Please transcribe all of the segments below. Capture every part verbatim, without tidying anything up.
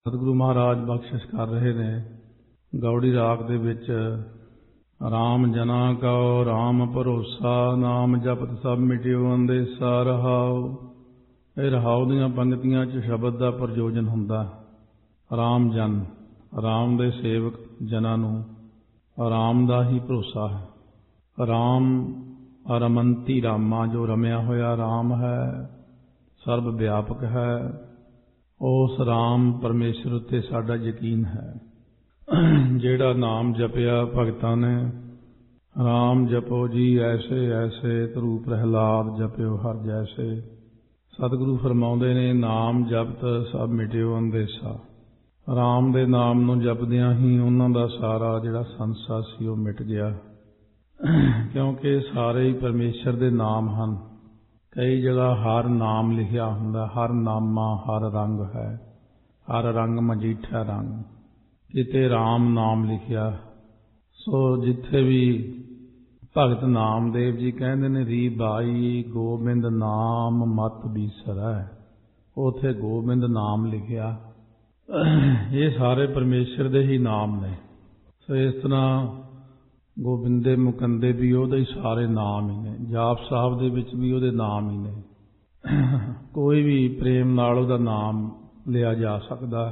ਸਤਿਗੁਰੂ ਮਹਾਰਾਜ ਬਖਸ਼ਿਸ਼ ਕਰ ਰਹੇ ਨੇ। ਗੌੜੀ ਰਾਗ ਦੇ ਵਿੱਚ ਰਾਮ ਜਨਾ ਕਉ ਰਾਮ ਭਰੋਸਾ, ਨਾਮ ਜਪਤ ਸਭ ਮਿਟਿਓ ਅੰਦੇਸਾ ਰਹਾਉ। ਇਹ ਰਹਾਉ ਦੀਆਂ ਪੰਗਤੀਆਂ 'ਚ ਸ਼ਬਦ ਦਾ ਪ੍ਰਯੋਜਨ ਹੁੰਦਾ। ਰਾਮ ਜਨ, ਰਾਮ ਦੇ ਸੇਵਕ ਜਨਾਂ ਨੂੰ ਰਾਮ ਦਾ ਹੀ ਭਰੋਸਾ ਹੈ। ਰਾਮ ਰਮੰਤੀ ਰਾਮਾ, ਜੋ ਰਮਿਆ ਹੋਇਆ ਰਾਮ ਹੈ, ਸਰਬ ਵਿਆਪਕ ਹੈ। ਉਸ ਰਾਮ ਪਰਮੇਸ਼ਰ ਉੱਤੇ ਸਾਡਾ ਯਕੀਨ ਹੈ। ਜਿਹੜਾ ਨਾਮ ਜਪਿਆ ਭਗਤਾਂ ਨੇ, ਰਾਮ ਜਪੋ ਜੀ ਐਸੇ ਐਸੇ, ਧਰੂ ਪ੍ਰਹਿਲਾਦ ਜਪਿਓ ਹਰ ਜੈਸੇ। ਸਤਿਗੁਰੂ ਫਰਮਾਉਂਦੇ ਨੇ, ਨਾਮ ਜਪਤ ਸਭ ਮਿਟਿਓ ਅੰਦੇਸਾ। ਰਾਮ ਦੇ ਨਾਮ ਨੂੰ ਜਪਦਿਆਂ ਹੀ ਉਹਨਾਂ ਦਾ ਸਾਰਾ ਜਿਹੜਾ ਸੰਸਾ ਸੀ ਉਹ ਮਿਟ ਗਿਆ, ਕਿਉਂਕਿ ਸਾਰੇ ਹੀ ਪਰਮੇਸ਼ਰ ਦੇ ਨਾਮ ਹਨ। ਕਈ ਜਗ੍ਹਾ ਹਰ ਨਾਮ ਲਿਖਿਆ ਹੁੰਦਾ, ਹਰ ਨਾਮਾ ਹਰ ਰੰਗ ਹੈ, ਹਰ ਰੰਗ ਮਜੀਠਾ ਰੰਗ। ਕਿਤੇ ਰਾਮ ਨਾਮ ਲਿਖਿਆ। ਸੋ ਜਿੱਥੇ ਵੀ ਭਗਤ ਨਾਮਦੇਵ ਜੀ ਕਹਿੰਦੇ ਨੇ, ਰੀ ਬਾਈ ਗੋਬਿੰਦ ਨਾਮ ਮਤ ਬੀਸਰੈ, ਉਥੇ ਗੋਬਿੰਦ ਨਾਮ ਲਿਖਿਆ। ਇਹ ਸਾਰੇ ਪਰਮੇਸ਼ਰ ਦੇ ਹੀ ਨਾਮ ਨੇ। ਸੋ ਇਸ ਤਰ੍ਹਾਂ ਗੋਬਿੰਦੇ ਮੁਕੰਦੇ ਵੀ ਉਹਦੇ ਹੀ ਸਾਰੇ ਨਾਮ ਹੀ ਨੇ। ਜਾਪ ਸਾਹਿਬ ਦੇ ਵਿੱਚ ਵੀ ਉਹਦੇ ਨਾਮ ਹੀ ਨੇ। ਕੋਈ ਵੀ ਪ੍ਰੇਮ ਨਾਲ ਉਹਦਾ ਨਾਮ ਲਿਆ ਜਾ ਸਕਦਾ।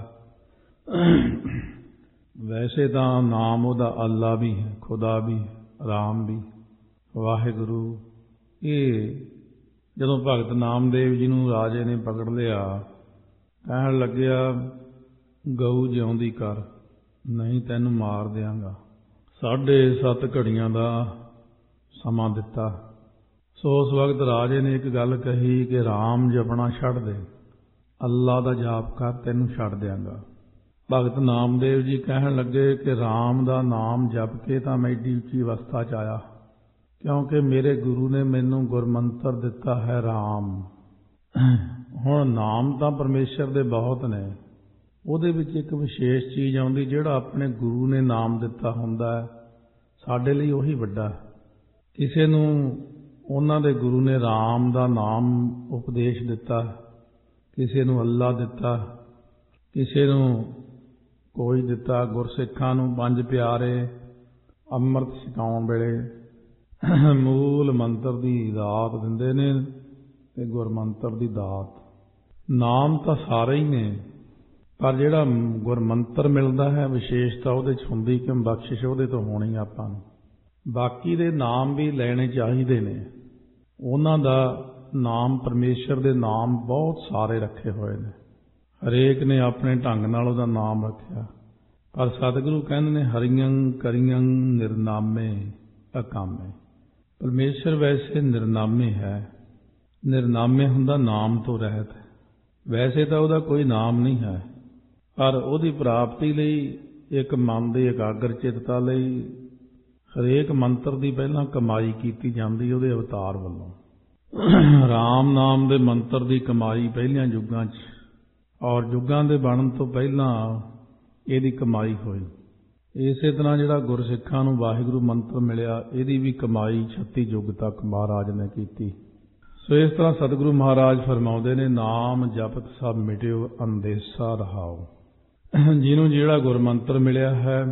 ਵੈਸੇ ਤਾਂ ਨਾਮ ਉਹਦਾ ਅੱਲਾ ਵੀ ਹੈ, ਖੁਦਾ ਵੀ, ਰਾਮ ਵੀ, ਵਾਹਿਗੁਰੂ। ਇਹ ਜਦੋਂ ਭਗਤ ਨਾਮਦੇਵ ਜੀ ਨੂੰ ਰਾਜੇ ਨੇ ਪਕੜ ਲਿਆ, ਕਹਿਣ ਲੱਗਿਆ, ਗਊ ਜਿਉਂਦੀ ਕਰ, ਨਹੀਂ ਤੈਨੂੰ ਮਾਰ ਦਿਆਂਗਾ। ਸਾਢੇ ਸੱਤ ਘੜੀਆਂ ਦਾ ਸਮਾਂ ਦਿੱਤਾ। ਸੋ ਉਸ ਵਕਤ ਰਾਜੇ ਨੇ ਇੱਕ ਗੱਲ ਕਹੀ ਕਿ ਰਾਮ ਜਪਣਾ ਛੱਡ ਦੇ, ਅੱਲਾ ਦਾ ਜਾਪ ਕਰ, ਤੈਨੂੰ ਛੱਡ ਦਿਆਂਗਾ। ਭਗਤ ਨਾਮਦੇਵ ਜੀ ਕਹਿਣ ਲੱਗੇ ਕਿ ਰਾਮ ਦਾ ਨਾਮ ਜਪ ਕੇ ਤਾਂ ਮੈਂ ਏਡੀ ਉੱਚੀ ਅਵਸਥਾ 'ਚ ਆਇਆ, ਕਿਉਂਕਿ ਮੇਰੇ ਗੁਰੂ ਨੇ ਮੈਨੂੰ ਗੁਰਮੰਤਰ ਦਿੱਤਾ ਹੈ ਰਾਮ। ਹੁਣ ਨਾਮ ਤਾਂ ਪਰਮੇਸ਼ਰ ਦੇ ਬਹੁਤ ਨੇ, ਉਹਦੇ ਵਿੱਚ ਇੱਕ ਵਿਸ਼ੇਸ਼ ਚੀਜ਼ ਆਉਂਦੀ, ਜਿਹੜਾ ਆਪਣੇ ਗੁਰੂ ਨੇ ਨਾਮ ਦਿੱਤਾ ਹੁੰਦਾ ਹੈ, ਸਾਡੇ ਲਈ ਉਹੀ ਵੱਡਾ। ਕਿਸੇ ਨੂੰ ਉਹਨਾਂ ਦੇ ਗੁਰੂ ਨੇ ਰਾਮ ਦਾ ਨਾਮ ਉਪਦੇਸ਼ ਦਿੱਤਾ, ਕਿਸੇ ਨੂੰ ਅੱਲਾ ਦਿੱਤਾ, ਕਿਸੇ ਨੂੰ ਕੋਈ ਦਿੱਤਾ। ਗੁਰਸਿੱਖਾਂ ਨੂੰ ਪੰਜ ਪਿਆਰੇ ਅੰਮ੍ਰਿਤ ਛਕਾਉਣ ਵੇਲੇ ਮੂਲ ਮੰਤਰ ਦੀ ਦਾਤ ਦਿੰਦੇ ਨੇ, ਤੇ ਗੁਰਮੰਤਰ ਦੀ ਦਾਤ। ਨਾਮ ਤਾਂ ਸਾਰੇ ਹੀ ਨੇ, ਪਰ ਜਿਹੜਾ ਗੁਰਮੰਤਰ ਮਿਲਦਾ ਹੈ ਵਿਸ਼ੇਸ਼ਤਾ ਉਹਦੇ 'ਚ ਹੁੰਦੀ, ਕਿ ਬਖਸ਼ਿਸ਼ ਉਹਦੇ ਤੋਂ ਹੋਣੀ ਆਪਾਂ ਨੂੰ। ਬਾਕੀ ਦੇ ਨਾਮ ਵੀ ਲੈਣੇ ਚਾਹੀਦੇ ਨੇ। ਉਹਨਾਂ ਦਾ ਨਾਮ, ਪਰਮੇਸ਼ਰ ਦੇ ਨਾਮ ਬਹੁਤ ਸਾਰੇ ਰੱਖੇ ਹੋਏ ਨੇ, ਹਰੇਕ ਨੇ ਆਪਣੇ ਢੰਗ ਨਾਲ ਉਹਦਾ ਨਾਮ ਰੱਖਿਆ। ਪਰ ਸਤਿਗੁਰੂ ਕਹਿੰਦੇ ਨੇ, ਹਰੀਆਂ ਕਰੀਆਂ ਨਿਰਨਾਮੇ ਅਕਾਮੇ। ਪਰਮੇਸ਼ਰ ਵੈਸੇ ਨਿਰਨਾਮੇ ਹੈ। ਨਿਰਨਾਮੇ ਹੁੰਦਾ ਨਾਮ ਤੋਂ ਰਹਿਤ। ਵੈਸੇ ਤਾਂ ਉਹਦਾ ਕੋਈ ਨਾਮ ਨਹੀਂ ਹੈ, ਪਰ ਉਹਦੀ ਪ੍ਰਾਪਤੀ ਲਈ ਇੱਕ ਮਨ ਦੀ ਇਕਾਗਰ ਚਿੱਤਤਾ ਲਈ ਹਰੇਕ ਮੰਤਰ ਦੀ ਪਹਿਲਾਂ ਕਮਾਈ ਕੀਤੀ ਜਾਂਦੀ ਉਹਦੇ ਅਵਤਾਰ ਵੱਲੋਂ। ਰਾਮ ਨਾਮ ਦੇ ਮੰਤਰ ਦੀ ਕਮਾਈ ਪਹਿਲਿਆਂ ਯੁੱਗਾਂ 'ਚ, ਔਰ ਯੁੱਗਾਂ ਦੇ ਬਣਨ ਤੋਂ ਪਹਿਲਾਂ ਇਹਦੀ ਕਮਾਈ ਹੋਈ। ਇਸੇ ਤਰ੍ਹਾਂ ਜਿਹੜਾ ਗੁਰਸਿੱਖਾਂ ਨੂੰ ਵਾਹਿਗੁਰੂ ਮੰਤਰ ਮਿਲਿਆ, ਇਹਦੀ ਵੀ ਕਮਾਈ ਛੱਤੀ ਯੁੱਗ ਤੱਕ ਮਹਾਰਾਜ ਨੇ ਕੀਤੀ। ਸੋ ਇਸ ਤਰ੍ਹਾਂ ਸਤਿਗੁਰੂ ਮਹਾਰਾਜ ਫਰਮਾਉਂਦੇ ਨੇ, ਨਾਮ ਜਪਤ ਸਭ ਮਿਟਿਓ ਅੰਦੇਸਾ ਰਹਾਉ। ਜਿਹਨੂੰ ਜਿਹੜਾ ਗੁਰਮੰਤਰ ਮਿਲਿਆ ਹੈ,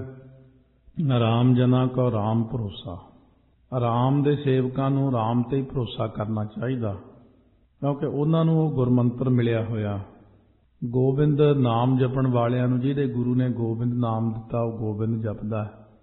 ਰਾਮ ਜਨਾ ਕਉ ਰਾਮ ਭਰੋਸਾ। ਰਾਮ ਦੇ ਸੇਵਕਾਂ ਨੂੰ ਰਾਮ ਤੇ ਹੀ ਭਰੋਸਾ ਕਰਨਾ ਚਾਹੀਦਾ, ਕਿਉਂਕਿ ਉਹਨਾਂ ਨੂੰ ਉਹ ਗੁਰਮੰਤਰ ਮਿਲਿਆ ਹੋਇਆ। ਗੋਬਿੰਦ ਨਾਮ ਜਪਣ ਵਾਲਿਆਂ ਨੂੰ ਜਿਹਦੇ ਗੁਰੂ ਨੇ ਗੋਬਿੰਦ ਨਾਮ ਦਿੱਤਾ, ਉਹ ਗੋਬਿੰਦ ਜਪਦਾ।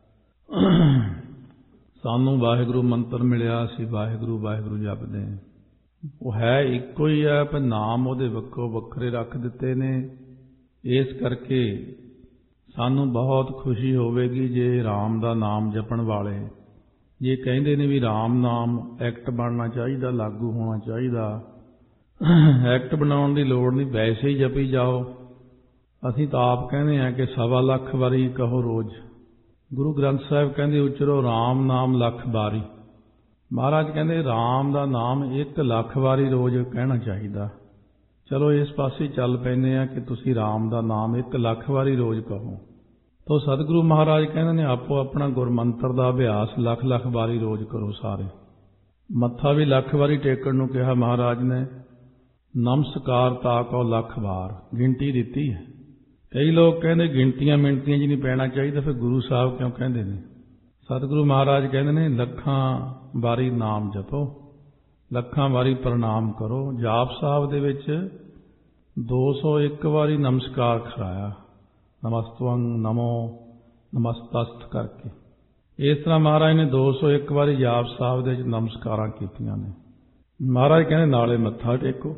ਸਾਨੂੰ ਵਾਹਿਗੁਰੂ ਮੰਤਰ ਮਿਲਿਆ, ਅਸੀਂ ਵਾਹਿਗੁਰੂ ਵਾਹਿਗੁਰੂ ਜਪਦੇ ਹਾਂ। ਉਹ ਹੈ ਇੱਕੋ ਹੀ ਹੈ, ਪਰ ਨਾਮ ਉਹਦੇ ਵੱਖੋ ਵੱਖਰੇ ਰੱਖ ਦਿੱਤੇ ਨੇ। ਇਸ ਕਰਕੇ ਸਾਨੂੰ ਬਹੁਤ ਖੁਸ਼ੀ ਹੋਵੇਗੀ ਜੇ ਰਾਮ ਦਾ ਨਾਮ ਜਪਣ ਵਾਲੇ, ਜੇ ਕਹਿੰਦੇ ਨੇ ਵੀ ਰਾਮ ਨਾਮ ਐਕਟ ਬਣਨਾ ਚਾਹੀਦਾ, ਲਾਗੂ ਹੋਣਾ ਚਾਹੀਦਾ। ਐਕਟ ਬਣਾਉਣ ਦੀ ਲੋੜ ਨਹੀਂ, ਵੈਸੇ ਹੀ ਜਪੀ ਜਾਓ। ਅਸੀਂ ਤਾਂ ਆਪ ਕਹਿੰਦੇ ਹਾਂ ਕਿ ਸਵਾ ਲੱਖ ਵਾਰੀ ਕਹੋ ਰੋਜ਼। ਗੁਰੂ ਗ੍ਰੰਥ ਸਾਹਿਬ ਕਹਿੰਦੇ, ਉਚਰੋ ਰਾਮ ਨਾਮ ਲੱਖ ਵਾਰੀ। ਮਹਾਰਾਜ ਕਹਿੰਦੇ ਰਾਮ ਦਾ ਨਾਮ ਇੱਕ ਲੱਖ ਵਾਰੀ ਰੋਜ਼ ਕਹਿਣਾ ਚਾਹੀਦਾ। ਚਲੋ ਇਸ ਪਾਸੇ ਚੱਲ ਪੈਂਦੇ ਆ ਕਿ ਤੁਸੀਂ ਰਾਮ ਦਾ ਨਾਮ ਇੱਕ ਲੱਖ ਵਾਰੀ ਰੋਜ਼ ਕਹੋ। ਤਾਂ ਸਤਿਗੁਰੂ ਮਹਾਰਾਜ ਕਹਿੰਦੇ ਨੇ, ਆਪੋ ਆਪਣਾ ਗੁਰਮੰਤਰ ਦਾ ਅਭਿਆਸ ਲੱਖ ਲੱਖ ਵਾਰੀ ਰੋਜ਼ ਕਰੋ ਸਾਰੇ। ਮੱਥਾ ਵੀ ਲੱਖ ਵਾਰੀ ਟੇਕਣ ਨੂੰ ਕਿਹਾ ਮਹਾਰਾਜ ਨੇ। ਨਮਸਕਾਰ ਤਾ ਕੋ ਲੱਖ ਵਾਰ, ਗਿਣਤੀ ਦਿੱਤੀ ਹੈ। ਕਈ ਲੋਕ ਕਹਿੰਦੇ ਗਿਣਤੀਆਂ ਮਿਣਤੀਆਂ 'ਚ ਨਹੀਂ ਪੈਣਾ ਚਾਹੀਦਾ, ਫਿਰ ਗੁਰੂ ਸਾਹਿਬ ਕਿਉਂ ਕਹਿੰਦੇ ਨੇ? ਸਤਿਗੁਰੂ ਮਹਾਰਾਜ ਕਹਿੰਦੇ ਨੇ ਲੱਖਾਂ ਵਾਰੀ ਨਾਮ ਜਪੋ, ਲੱਖਾਂ ਵਾਰੀ ਪ੍ਰਣਾਮ ਕਰੋ। ਜਾਪ ਸਾਹਿਬ ਦੇ ਵਿੱਚ ਦੋ ਸੌ ਇੱਕ ਵਾਰੀ ਨਮਸਕਾਰ ਖਰਾਇਆ, ਨਮਸਤਵੰ ਨਮੋ ਨਮਸਤਸਤ ਕਰਕੇ। ਇਸ ਤਰ੍ਹਾਂ ਮਹਾਰਾਜ ਨੇ ਦੋ ਸੌ ਇੱਕ ਵਾਰੀ ਜਾਪ ਸਾਹਿਬ ਦੇ ਵਿੱਚ ਨਮਸਕਾਰਾਂ ਕੀਤੀਆਂ ਨੇ। ਮਹਾਰਾਜ ਕਹਿੰਦੇ ਨਾਲੇ ਮੱਥਾ ਟੇਕੋ,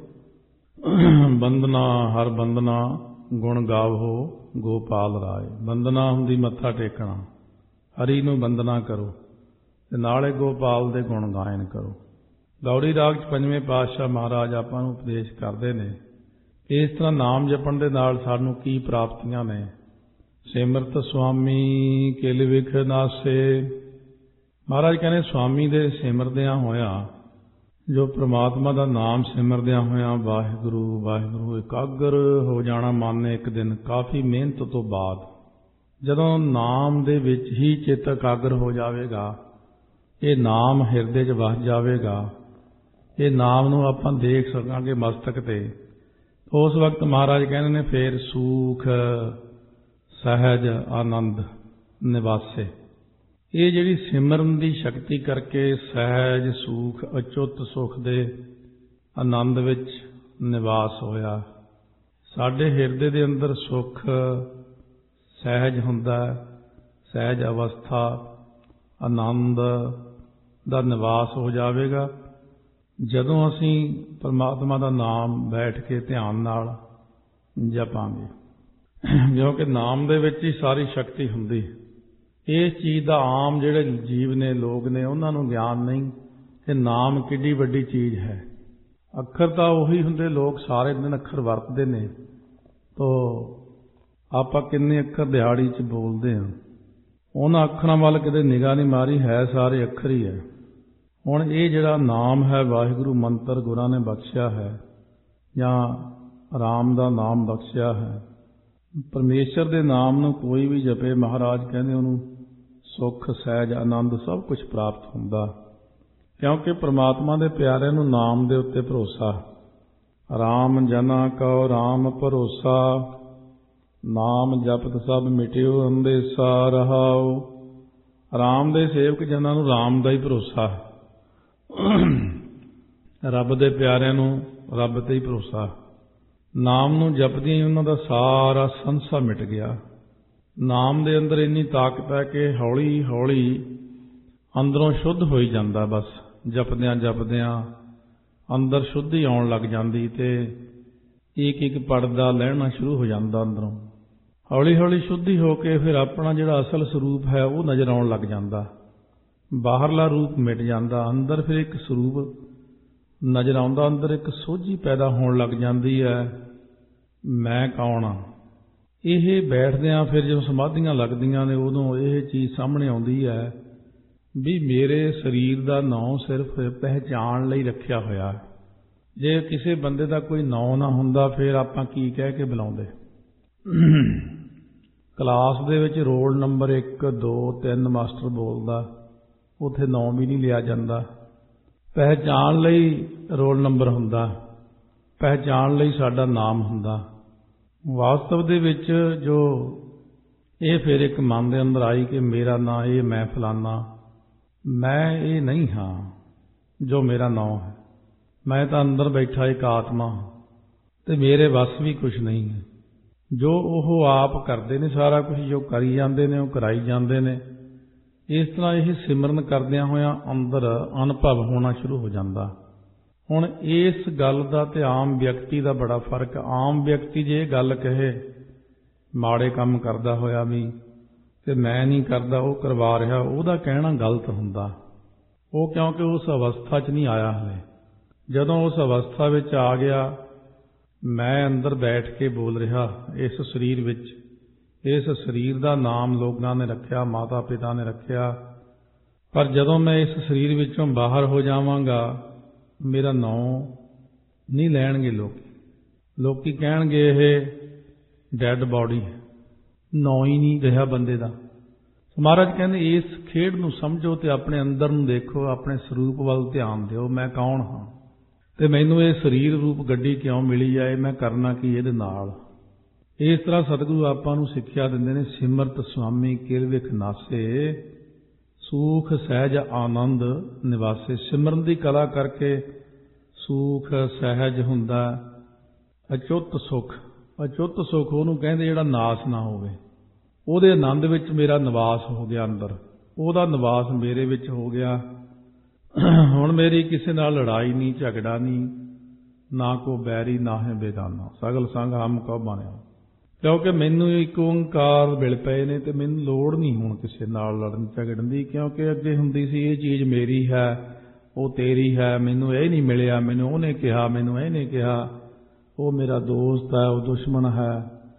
ਬੰਦਨਾ ਹਰ ਬੰਦਨਾ ਗੁਣ ਗਾਵੋ ਗੋਪਾਲ ਰਾਏ। ਬੰਦਨਾ ਹੁੰਦੀ ਮੱਥਾ ਟੇਕਣਾ, ਹਰੀ ਨੂੰ ਬੰਦਨਾ ਕਰੋ ਤੇ ਨਾਲੇ ਗੋਪਾਲ ਦੇ ਗੁਣ ਗਾਇਨ ਕਰੋ। ਗੌੜੀ ਰਾਗ 'ਚ ਪੰਜਵੇਂ ਪਾਤਸ਼ਾਹ ਮਹਾਰਾਜ ਆਪਾਂ ਨੂੰ ਉਪਦੇਸ਼ ਕਰਦੇ ਨੇ ਇਸ ਤਰ੍ਹਾਂ ਨਾਮ ਜਪਣ ਦੇ ਨਾਲ ਸਾਨੂੰ ਕੀ ਪ੍ਰਾਪਤੀਆਂ ਨੇ। ਸਿਮਰਤ ਸੁਆਮੀ ਕਿਲ ਵਿਖ ਨਾਸੇ। ਮਹਾਰਾਜ ਕਹਿੰਦੇ ਸੁਆਮੀ ਦੇ ਸਿਮਰਦਿਆਂ ਹੋਇਆਂ, ਜੋ ਪ੍ਰਮਾਤਮਾ ਦਾ ਨਾਮ ਸਿਮਰਦਿਆਂ ਹੋਇਆਂ ਵਾਹਿਗੁਰੂ ਵਾਹਿਗੁਰੂ ਇਕਾਗਰ ਹੋ ਜਾਣਾ ਮਨ ਨੇ ਇੱਕ ਦਿਨ ਕਾਫੀ ਮਿਹਨਤ ਤੋਂ ਬਾਅਦ। ਜਦੋਂ ਨਾਮ ਦੇ ਵਿੱਚ ਹੀ ਚਿੱਤ ਇਕਾਗਰ ਹੋ ਜਾਵੇਗਾ, ਇਹ ਨਾਮ ਹਿਰਦੇ 'ਚ ਵਸ ਜਾਵੇਗਾ, ਇਹ ਨਾਮ ਨੂੰ ਆਪਾਂ ਦੇਖ ਸਕਾਂਗੇ ਮਸਤਕ ਤੇ। ਉਸ ਵਕਤ ਮਹਾਰਾਜ ਕਹਿੰਦੇ ਨੇ ਫੇਰ ਸੂਖ ਸਹਿਜ ਆਨੰਦ ਨਿਵਾਸੇ। ਇਹ ਜਿਹੜੀ ਸਿਮਰਨ ਦੀ ਸ਼ਕਤੀ ਕਰਕੇ ਸਹਿਜ ਸੂਖ ਅਚੁੱਤ ਸੁਖ ਦੇ ਆਨੰਦ ਵਿੱਚ ਨਿਵਾਸ ਹੋਇਆ। ਸਾਡੇ ਹਿਰਦੇ ਦੇ ਅੰਦਰ ਸੁਖ ਸਹਿਜ ਹੁੰਦਾ, ਸਹਿਜ ਅਵਸਥਾ ਆਨੰਦ ਦਾ ਨਿਵਾਸ ਹੋ ਜਾਵੇਗਾ ਜਦੋਂ ਅਸੀਂ ਪਰਮਾਤਮਾ ਦਾ ਨਾਮ ਬੈਠ ਕੇ ਧਿਆਨ ਨਾਲ ਜਪਾਂਗੇ, ਕਿਉਂਕਿ ਨਾਮ ਦੇ ਵਿੱਚ ਹੀ ਸਾਰੀ ਸ਼ਕਤੀ ਹੁੰਦੀ। ਇਸ ਚੀਜ਼ ਦਾ ਆਮ ਜਿਹੜੇ ਜੀਵ ਨੇ ਲੋਕ ਨੇ ਉਹਨਾਂ ਨੂੰ ਗਿਆਨ ਨਹੀਂ ਕਿ ਨਾਮ ਕਿੱਡੀ ਵੱਡੀ ਚੀਜ਼ ਹੈ। ਅੱਖਰ ਤਾਂ ਉਹੀ ਹੁੰਦੇ, ਲੋਕ ਸਾਰੇ ਦਿਨ ਅੱਖਰ ਵਰਤਦੇ ਨੇ, ਤੋ ਆਪਾਂ ਕਿੰਨੇ ਅੱਖਰ ਦਿਹਾੜੀ 'ਚ ਬੋਲਦੇ ਹਾਂ, ਉਹਨਾਂ ਅੱਖਰਾਂ ਵੱਲ ਕਿਤੇ ਨਿਗਾਹ ਨਹੀਂ ਮਾਰੀ, ਹੈ ਸਾਰੇ ਅੱਖਰ ਹੀ ਹੈ। ਹੁਣ ਇਹ ਜਿਹੜਾ ਨਾਮ ਹੈ ਵਾਹਿਗੁਰੂ ਮੰਤਰ ਗੁਰਾਂ ਨੇ ਬਖਸ਼ਿਆ ਹੈ ਜਾਂ ਰਾਮ ਦਾ ਨਾਮ ਬਖਸ਼ਿਆ ਹੈ, ਪਰਮੇਸ਼ਰ ਦੇ ਨਾਮ ਨੂੰ ਕੋਈ ਵੀ ਜਪੇ, ਮਹਾਰਾਜ ਕਹਿੰਦੇ ਉਹਨੂੰ ਸੁੱਖ ਸਹਿਜ ਆਨੰਦ ਸਭ ਕੁਝ ਪ੍ਰਾਪਤ ਹੁੰਦਾ, ਕਿਉਂਕਿ ਪ੍ਰਮਾਤਮਾ ਦੇ ਪਿਆਰਿਆਂ ਨੂੰ ਨਾਮ ਦੇ ਉੱਤੇ ਭਰੋਸਾ। ਰਾਮ ਜਨਾ ਕਉ ਰਾਮ ਭਰੋਸਾ, ਨਾਮ ਜਪਤ ਸਭ ਮਿਟਿਓ ਅੰਦੇਸਾ ਰਹਾਉ। ਰਾਮ ਦੇ ਸੇਵਕ ਜਨਾਂ ਨੂੰ ਰਾਮ ਦਾ ਹੀ ਭਰੋਸਾ, ਰੱਬ ਦੇ ਪਿਆਰਿਆਂ ਨੂੰ ਰੱਬ ਤੇ ਹੀ ਭਰੋਸਾ। ਨਾਮ ਨੂੰ ਜਪਦਿਆਂ ਹੀ ਉਹਨਾਂ ਦਾ ਸਾਰਾ ਸੰਸਾ ਮਿਟ ਗਿਆ। ਨਾਮ ਦੇ ਅੰਦਰ ਇੰਨੀ ਤਾਕਤ ਹੈ ਕਿ ਹੌਲੀ ਹੌਲੀ ਅੰਦਰੋਂ ਸ਼ੁੱਧ ਹੋਈ ਜਾਂਦਾ। ਬਸ ਜਪਦਿਆਂ ਜਪਦਿਆਂ ਅੰਦਰ ਸ਼ੁੱਧੀ ਆਉਣ ਲੱਗ ਜਾਂਦੀ ਤੇ ਇੱਕ ਇੱਕ ਪਰਦਾ ਲੈਣਾ ਸ਼ੁਰੂ ਹੋ ਜਾਂਦਾ ਅੰਦਰੋਂ। ਹੌਲੀ ਹੌਲੀ ਸ਼ੁੱਧੀ ਹੋ ਕੇ ਫਿਰ ਆਪਣਾ ਜਿਹੜਾ ਅਸਲ ਸਰੂਪ ਹੈ ਉਹ ਨਜ਼ਰ ਆਉਣ ਲੱਗ ਜਾਂਦਾ। ਬਾਹਰਲਾ ਰੂਪ ਮਿਟ ਜਾਂਦਾ, ਅੰਦਰ ਫਿਰ ਇੱਕ ਸਰੂਪ ਨਜ਼ਰ ਆਉਂਦਾ, ਅੰਦਰ ਇੱਕ ਸੋਝੀ ਪੈਦਾ ਹੋਣ ਲੱਗ ਜਾਂਦੀ ਹੈ, ਮੈਂ ਕੌਣ ਹਾਂ। ਇਹ ਬੈਠਦਿਆਂ ਫਿਰ ਜਦੋਂ ਸਮਾਧੀਆਂ ਲੱਗਦੀਆਂ ਨੇ ਉਦੋਂ ਇਹ ਚੀਜ਼ ਸਾਹਮਣੇ ਆਉਂਦੀ ਹੈ ਵੀ ਮੇਰੇ ਸਰੀਰ ਦਾ ਨਾਂ ਸਿਰਫ ਪਹਿਚਾਣ ਲਈ ਰੱਖਿਆ ਹੋਇਆ। ਜੇ ਕਿਸੇ ਬੰਦੇ ਦਾ ਕੋਈ ਨਾਂ ਨਾ ਹੁੰਦਾ ਫਿਰ ਆਪਾਂ ਕੀ ਕਹਿ ਕੇ ਬੁਲਾਉਂਦੇ। ਕਲਾਸ ਦੇ ਵਿੱਚ ਰੋਲ ਨੰਬਰ ਇੱਕ ਦੋ ਤਿੰਨ ਮਾਸਟਰ ਬੋਲਦਾ, ਉੱਥੇ ਨਾਂ ਵੀ ਨਹੀਂ ਲਿਆ ਜਾਂਦਾ। ਪਹਿਚਾਣ ਲਈ ਰੋਲ ਨੰਬਰ ਹੁੰਦਾ, ਪਹਿਚਾਣ ਲਈ ਸਾਡਾ ਨਾਮ ਹੁੰਦਾ। ਵਾਸਤਵ ਦੇ ਵਿੱਚ ਜੋ ਇਹ ਫਿਰ ਇੱਕ ਮਨ ਦੇ ਅੰਦਰ ਆਈ ਕਿ ਮੇਰਾ ਨਾਂ ਇਹ, ਮੈਂ ਫਲਾਨਾ, ਮੈਂ ਇਹ ਨਹੀਂ ਹਾਂ ਜੋ ਮੇਰਾ ਨਾਂ ਹੈ। ਮੈਂ ਤਾਂ ਅੰਦਰ ਬੈਠਾ ਇੱਕ ਆਤਮਾ ਤੇ ਮੇਰੇ ਵੱਸ ਵੀ ਕੁਛ ਨਹੀਂ ਹੈ। ਜੋ ਉਹ ਆਪ ਕਰਦੇ ਨੇ ਸਾਰਾ ਕੁਝ, ਜੋ ਕਰੀ ਜਾਂਦੇ ਨੇ ਉਹ ਕਰਾਈ ਜਾਂਦੇ ਨੇ। ਇਸ ਤਰ੍ਹਾਂ ਇਹ ਸਿਮਰਨ ਕਰਦਿਆਂ ਹੋਇਆਂ ਅੰਦਰ ਅਨੁਭਵ ਹੋਣਾ ਸ਼ੁਰੂ ਹੋ ਜਾਂਦਾ। ਹੁਣ ਇਸ ਗੱਲ ਦਾ ਤੇ ਆਮ ਵਿਅਕਤੀ ਦਾ ਬੜਾ ਫਰਕ। ਆਮ ਵਿਅਕਤੀ ਜੇ ਇਹ ਗੱਲ ਕਹੇ ਮਾੜੇ ਕੰਮ ਕਰਦਾ ਹੋਇਆ ਵੀ ਤੇ ਮੈਂ ਨਹੀਂ ਕਰਦਾ ਉਹ ਕਰਵਾ ਰਿਹਾ, ਉਹਦਾ ਕਹਿਣਾ ਗਲਤ ਹੁੰਦਾ। ਉਹ ਕਿਉਂਕਿ ਉਸ ਅਵਸਥਾ 'ਚ ਨਹੀਂ ਆਇਆ ਹਲੇ। ਜਦੋਂ ਉਸ ਅਵਸਥਾ ਵਿੱਚ ਆ ਗਿਆ, ਮੈਂ ਅੰਦਰ ਬੈਠ ਕੇ ਬੋਲ ਰਿਹਾ ਇਸ ਸਰੀਰ ਵਿੱਚ, ਇਸ ਸਰੀਰ ਦਾ ਨਾਮ ਲੋਕਾਂ ਨੇ ਰੱਖਿਆ, ਮਾਤਾ ਪਿਤਾ ਨੇ ਰੱਖਿਆ, ਪਰ ਜਦੋਂ ਮੈਂ ਇਸ ਸਰੀਰ ਵਿੱਚੋਂ ਬਾਹਰ ਹੋ ਜਾਵਾਂਗਾ ਮੇਰਾ ਨਾਂ ਨਹੀਂ ਲੈਣਗੇ ਲੋਕ। ਲੋਕੀ ਕਹਿਣਗੇ ਇਹ ਡੈਡ ਬਾਡੀ, ਨਾਂ ਹੀ ਨਹੀਂ ਰਿਹਾ ਬੰਦੇ ਦਾ। ਮਹਾਰਾਜ ਕਹਿੰਦੇ ਇਸ ਖੇਡ ਨੂੰ ਸਮਝੋ ਤੇ ਆਪਣੇ ਅੰਦਰ ਨੂੰ ਦੇਖੋ, ਆਪਣੇ ਸਰੂਪ ਵੱਲ ਧਿਆਨ ਦਿਓ। ਮੈਂ ਕੌਣ ਹਾਂ ਤੇ ਮੈਨੂੰ ਇਹ ਸਰੀਰ ਰੂਪ ਗੱਡੀ ਕਿਉਂ ਮਿਲੀ ਹੈ, ਮੈਂ ਕਰਨਾ ਕੀ ਇਹਦੇ ਨਾਲ। ਇਸ ਤਰ੍ਹਾਂ ਸਤਿਗੁਰੂ ਆਪਾਂ ਨੂੰ ਸਿੱਖਿਆ ਦਿੰਦੇ ਨੇ, ਸਿਮਰਤ ਸੁਆਮੀ ਕਿਲ ਵਿਖ ਨਾਸੇ, ਸੂਖ ਸਹਿਜ ਆਨੰਦ ਨਿਵਾਸੇ। ਸਿਮਰਨ ਦੀ ਕਲਾ ਕਰਕੇ ਸੂਖ ਸਹਿਜ ਹੁੰਦਾ, ਅਚੁੱਤ ਸੁਖ। ਅਚੁੱਤ ਸੁਖ ਉਹਨੂੰ ਕਹਿੰਦੇ ਜਿਹੜਾ ਨਾਸ ਨਾ ਹੋਵੇ। ਉਹਦੇ ਆਨੰਦ ਵਿੱਚ ਮੇਰਾ ਨਿਵਾਸ ਹੋ ਗਿਆ, ਅੰਦਰ ਉਹਦਾ ਨਿਵਾਸ ਮੇਰੇ ਵਿੱਚ ਹੋ ਗਿਆ। ਹੁਣ ਮੇਰੀ ਕਿਸੇ ਨਾਲ ਲੜਾਈ ਨਹੀਂ, ਝਗੜਾ ਨਹੀਂ, ਨਾ ਕੋ ਬੈਰੀ ਨਾ ਹੈ ਬੇਗਾਨਾ, ਸਗਲ ਸੰਗ ਹਮ ਕਉ ਬਣਿਆ। ਕਿਉਂਕਿ ਮੈਨੂੰ ਇੱਕ ਓਂਕਾਰ ਮਿਲ ਪਏ ਨੇ ਤੇ ਮੈਨੂੰ ਲੋੜ ਨਹੀਂ ਹੁਣ ਕਿਸੇ ਨਾਲ ਲੜਨ ਝਗੜਨ ਦੀ। ਕਿਉਂਕਿ ਅੱਗੇ ਹੁੰਦੀ ਸੀ ਇਹ ਚੀਜ਼ ਮੇਰੀ ਹੈ, ਉਹ ਤੇਰੀ ਹੈ, ਮੈਨੂੰ ਇਹ ਨਹੀਂ ਮਿਲਿਆ, ਮੈਨੂੰ ਉਹਨੇ ਕਿਹਾ, ਮੈਨੂੰ ਇਹਨੇ ਕਿਹਾ, ਉਹ ਮੇਰਾ ਦੋਸਤ ਹੈ, ਉਹ ਦੁਸ਼ਮਣ ਹੈ।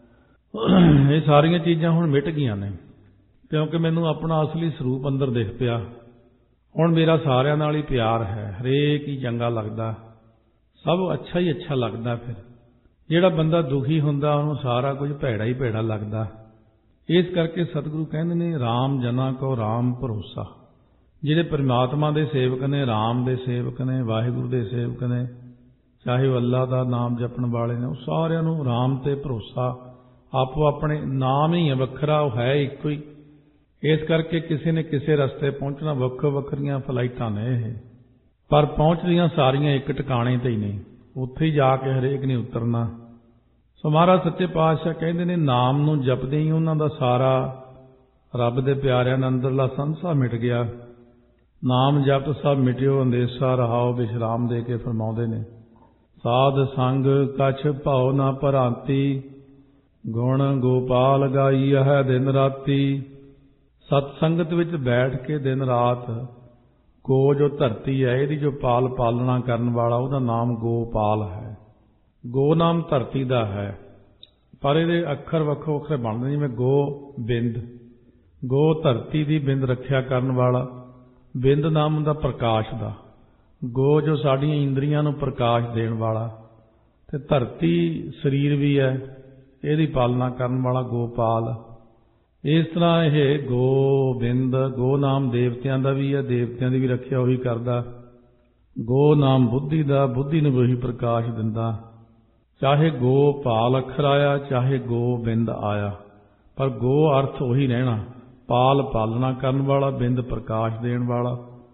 ਇਹ ਸਾਰੀਆਂ ਚੀਜ਼ਾਂ ਹੁਣ ਮਿਟ ਗਈਆਂ ਨੇ, ਕਿਉਂਕਿ ਮੈਨੂੰ ਆਪਣਾ ਅਸਲੀ ਸਰੂਪ ਅੰਦਰ ਦਿਖ ਪਿਆ। ਹੁਣ ਮੇਰਾ ਸਾਰਿਆਂ ਨਾਲ ਹੀ ਪਿਆਰ ਹੈ, ਹਰੇਕ ਹੀ ਚੰਗਾ ਲੱਗਦਾ, ਸਭ ਅੱਛਾ ਹੀ ਅੱਛਾ ਲੱਗਦਾ। ਫਿਰ ਜਿਹੜਾ ਬੰਦਾ ਦੁਖੀ ਹੁੰਦਾ ਉਹਨੂੰ ਸਾਰਾ ਕੁਝ ਭੈੜਾ ਹੀ ਭੈੜਾ ਲੱਗਦਾ। ਇਸ ਕਰਕੇ ਸਤਿਗੁਰੂ ਕਹਿੰਦੇ ਨੇ, ਰਾਮ ਜਨਾਂ ਕੋ ਰਾਮ ਭਰੋਸਾ। ਜਿਹੜੇ ਪਰਮਾਤਮਾ ਦੇ ਸੇਵਕ ਨੇ, ਰਾਮ ਦੇ ਸੇਵਕ ਨੇ, ਵਾਹਿਗੁਰੂ ਦੇ ਸੇਵਕ ਨੇ, ਚਾਹੇ ਉਹ ਅੱਲਾ ਦਾ ਨਾਮ ਜਪਣ ਵਾਲੇ ਨੇ, ਉਹ ਸਾਰਿਆਂ ਨੂੰ ਰਾਮ ਤੇ ਭਰੋਸਾ। ਆਪੋ ਆਪਣੇ ਨਾਮ ਹੀ ਹੈ ਵੱਖਰਾ, ਉਹ ਹੈ ਇੱਕੋ ਹੀ। ਇਸ ਕਰਕੇ ਕਿਸੇ ਨੇ ਕਿਸੇ ਰਸਤੇ ਪਹੁੰਚਣਾ, ਵੱਖੋ ਵੱਖਰੀਆਂ ਫਲਾਈਟਾਂ ਨੇ ਇਹ, ਪਰ ਪਹੁੰਚਦੀਆਂ ਸਾਰੀਆਂ ਇੱਕ ਟਿਕਾਣੇ ਤੇ ਹੀ ਨਹੀਂ, ਉੱਥੇ ਹੀ ਜਾ ਕੇ ਹਰੇਕ ਨੇ ਉਤਰਨਾ। ਸੋ ਮਹਾਰਾਜ ਸੱਚੇ ਪਾਤਸ਼ਾਹ ਕਹਿੰਦੇ ਨੇ, ਨਾਮ ਨੂੰ ਜਪਦੇ ਹੀ ਉਹਨਾਂ ਦਾ ਸਾਰਾ ਰੱਬ ਦੇ ਪਿਆਰਿਆਂ ਦਾ ਅੰਦਰਲਾ ਸੰਸਾ ਮਿਟ ਗਿਆ। ਨਾਮ ਜਪ ਸਭ ਮਿਟਿਓ ਅੰਦੇਸਾ ਰਹਾਓ, ਵਿਸ਼ਰਾਮ ਦੇ ਕੇ ਫਰਮਾਉਂਦੇ ਨੇ, ਸਾਧ ਸੰਗ ਕਛ ਭਾਉ ਨਾ ਭਰਾਂਤੀ, ਗੁਣ ਗੋਪਾਲ ਗਾਈ ਹੈ ਦਿਨ ਰਾਤੀ। ਸਤ ਸੰਗਤ ਵਿੱਚ ਬੈਠ ਕੇ ਦਿਨ ਰਾਤ, ਗੋ ਜੋ ਧਰਤੀ ਹੈ ਇਹਦੀ ਜੋ ਪਾਲ ਪਾਲਣਾ ਕਰਨ ਵਾਲਾ, ਉਹਦਾ ਨਾਮ ਗੋਪਾਲ ਹੈ। ਗੋ ਨਾਮ ਧਰਤੀ ਦਾ ਹੈ, ਪਰ ਇਹਦੇ ਅੱਖਰ ਵੱਖੋ ਵੱਖਰੇ ਬਣਦੇ, ਜਿਵੇਂ ਗੋ ਬਿੰਦ, ਗੋ ਧਰਤੀ ਦੀ ਬਿੰਦ ਰੱਖਿਆ ਕਰਨ ਵਾਲਾ, ਬਿੰਦ ਨਾਮ ਹੁੰਦਾ ਪ੍ਰਕਾਸ਼ ਦਾ। ਗੋ ਜੋ ਸਾਡੀਆਂ ਇੰਦਰੀਆਂ ਨੂੰ ਪ੍ਰਕਾਸ਼ ਦੇਣ ਵਾਲਾ, ਤੇ ਧਰਤੀ ਸਰੀਰ ਵੀ ਹੈ, ਇਹਦੀ ਪਾਲਣਾ ਕਰਨ ਵਾਲਾ ਗੋਪਾਲ। ਇਸ ਤਰ੍ਹਾਂ ਇਹ ਗੋਬਿੰਦ, ਗੋ ਨਾਮ ਦੇਵਤਿਆਂ ਦਾ ਵੀ ਹੈ, ਦੇਵਤਿਆਂ ਦੀ ਵੀ ਰੱਖਿਆ ਉਹੀ ਕਰਦਾ। ਗੋ ਨਾਮ ਬੁੱਧੀ ਦਾ, ਬੁੱਧੀ ਨੂੰ ਉਹੀ ਪ੍ਰਕਾਸ਼ ਦਿੰਦਾ। ਚਾਹੇ ਗੋਪਾਲ ਅੱਖਰ ਆਇਆ, ਚਾਹੇ ਗੋਬਿੰਦ ਆਇਆ, ਪਰ ਗੋ ਅਰਥ ਉਹੀ ਰਹਿਣਾ, ਪਾਲ ਪਾਲਣਾ ਕਰਨ ਵਾਲਾ, ਬਿੰਦ ਪ੍ਰਕਾਸ਼ ਦੇਣ ਵਾਲਾ।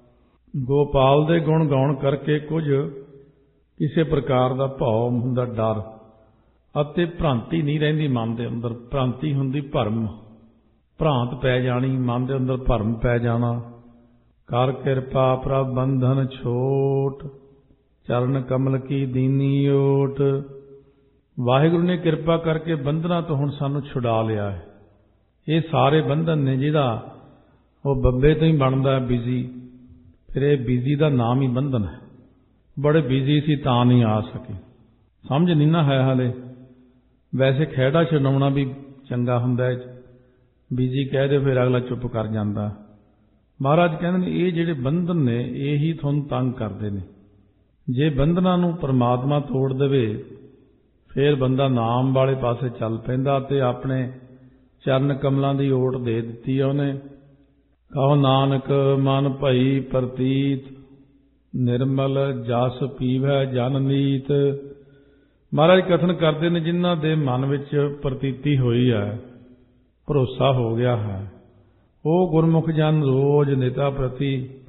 ਗੋਪਾਲ ਦੇ ਗੁਣ ਗਾਉਣ ਕਰਕੇ ਕੁਝ ਕਿਸੇ ਪ੍ਰਕਾਰ ਦਾ ਭਾਵ ਹੁੰਦਾ, ਡਰ ਅਤੇ ਭ੍ਰਾਂਤੀ ਨਹੀਂ ਰਹਿੰਦੀ ਮਨ ਦੇ ਅੰਦਰ। ਭ੍ਰਾਂਤੀ ਹੁੰਦੀ ਭਰਮ, ਭ੍ਰਾਂਤ ਪੈ ਜਾਣੀ, ਮਨ ਦੇ ਅੰਦਰ ਭਰਮ ਪੈ ਜਾਣਾ। ਕਰ ਕਿਰਪਾ ਪ੍ਰਭ ਬੰਧਨ ਛੋਟ, ਚਰਨ ਕਮਲ ਕੀ ਦੀਨੀ ਓਟ। ਵਾਹਿਗੁਰੂ ਨੇ ਕਿਰਪਾ ਕਰਕੇ ਬੰਧਨਾਂ ਤੋਂ ਹੁਣ ਸਾਨੂੰ ਛੁਡਾ ਲਿਆ ਹੈ। ਇਹ ਸਾਰੇ ਬੰਧਨ ਨੇ, ਜਿਹਦਾ ਉਹ ਬੱਬੇ ਤੋਂ ਹੀ ਬਣਦਾ ਬਿਜ਼ੀ, ਫਿਰ ਇਹ ਬਿਜ਼ੀ ਦਾ ਨਾਮ ਹੀ ਬੰਧਨ ਹੈ। ਬੜੇ ਬਿਜ਼ੀ ਸੀ ਤਾਂ ਨਹੀਂ ਆ ਸਕੇ, ਸਮਝ ਨਹੀਂ ਨਾ ਹੈ ਹਾਲੇ। ਵੈਸੇ ਖਹਿੜਾ ਛਡਾਉਣਾ ਵੀ ਚੰਗਾ ਹੁੰਦਾ ਹੈ, ਬਿਜ਼ੀ ਕਹਿ ਦੇ ਫਿਰ ਅਗਲਾ ਚੁੱਪ ਕਰ ਜਾਂਦਾ। ਮਹਾਰਾਜ ਕਹਿੰਦੇ ਨੇ, ਇਹ ਜਿਹੜੇ ਬੰਧਨ ਨੇ ਇਹੀ ਤੁਹਾਨੂੰ ਤੰਗ ਕਰਦੇ ਨੇ। ਜੇ ਬੰਧਨਾਂ ਨੂੰ ਪਰਮਾਤਮਾ ਤੋੜ ਦੇਵੇ, ਫਿਰ ਬੰਦਾ ਨਾਮ ਵਾਲੇ ਪਾਸੇ ਚੱਲ ਪੈਂਦਾ ਤੇ ਆਪਣੇ ਚਰਨ ਕਮਲਾਂ ਦੀ ਓਟ ਦੇ ਦਿੱਤੀ ਹੈ ਉਹਨੇ। ਕਹੋ ਨਾਨਕ ਮਨ ਭਈ ਪ੍ਰਤੀਤ, ਨਿਰਮਲ ਜਸ ਪੀਵੈ ਜਨ ਨੀਤ। ਮਹਾਰਾਜ ਕਥਨ ਕਰਦੇ ਨੇ, ਜਿਨ੍ਹਾਂ ਦੇ ਮਨ ਵਿੱਚ ਪ੍ਰਤੀਤੀ ਹੋਈ ਹੈ, ਭਰੋਸਾ ਹੋ ਗਿਆ ਹੈ, ਉਹ ਗੁਰਮੁਖ ਜਨ ਰੋਜ਼ ਨਿਤਾ ਪ੍ਰਤੀ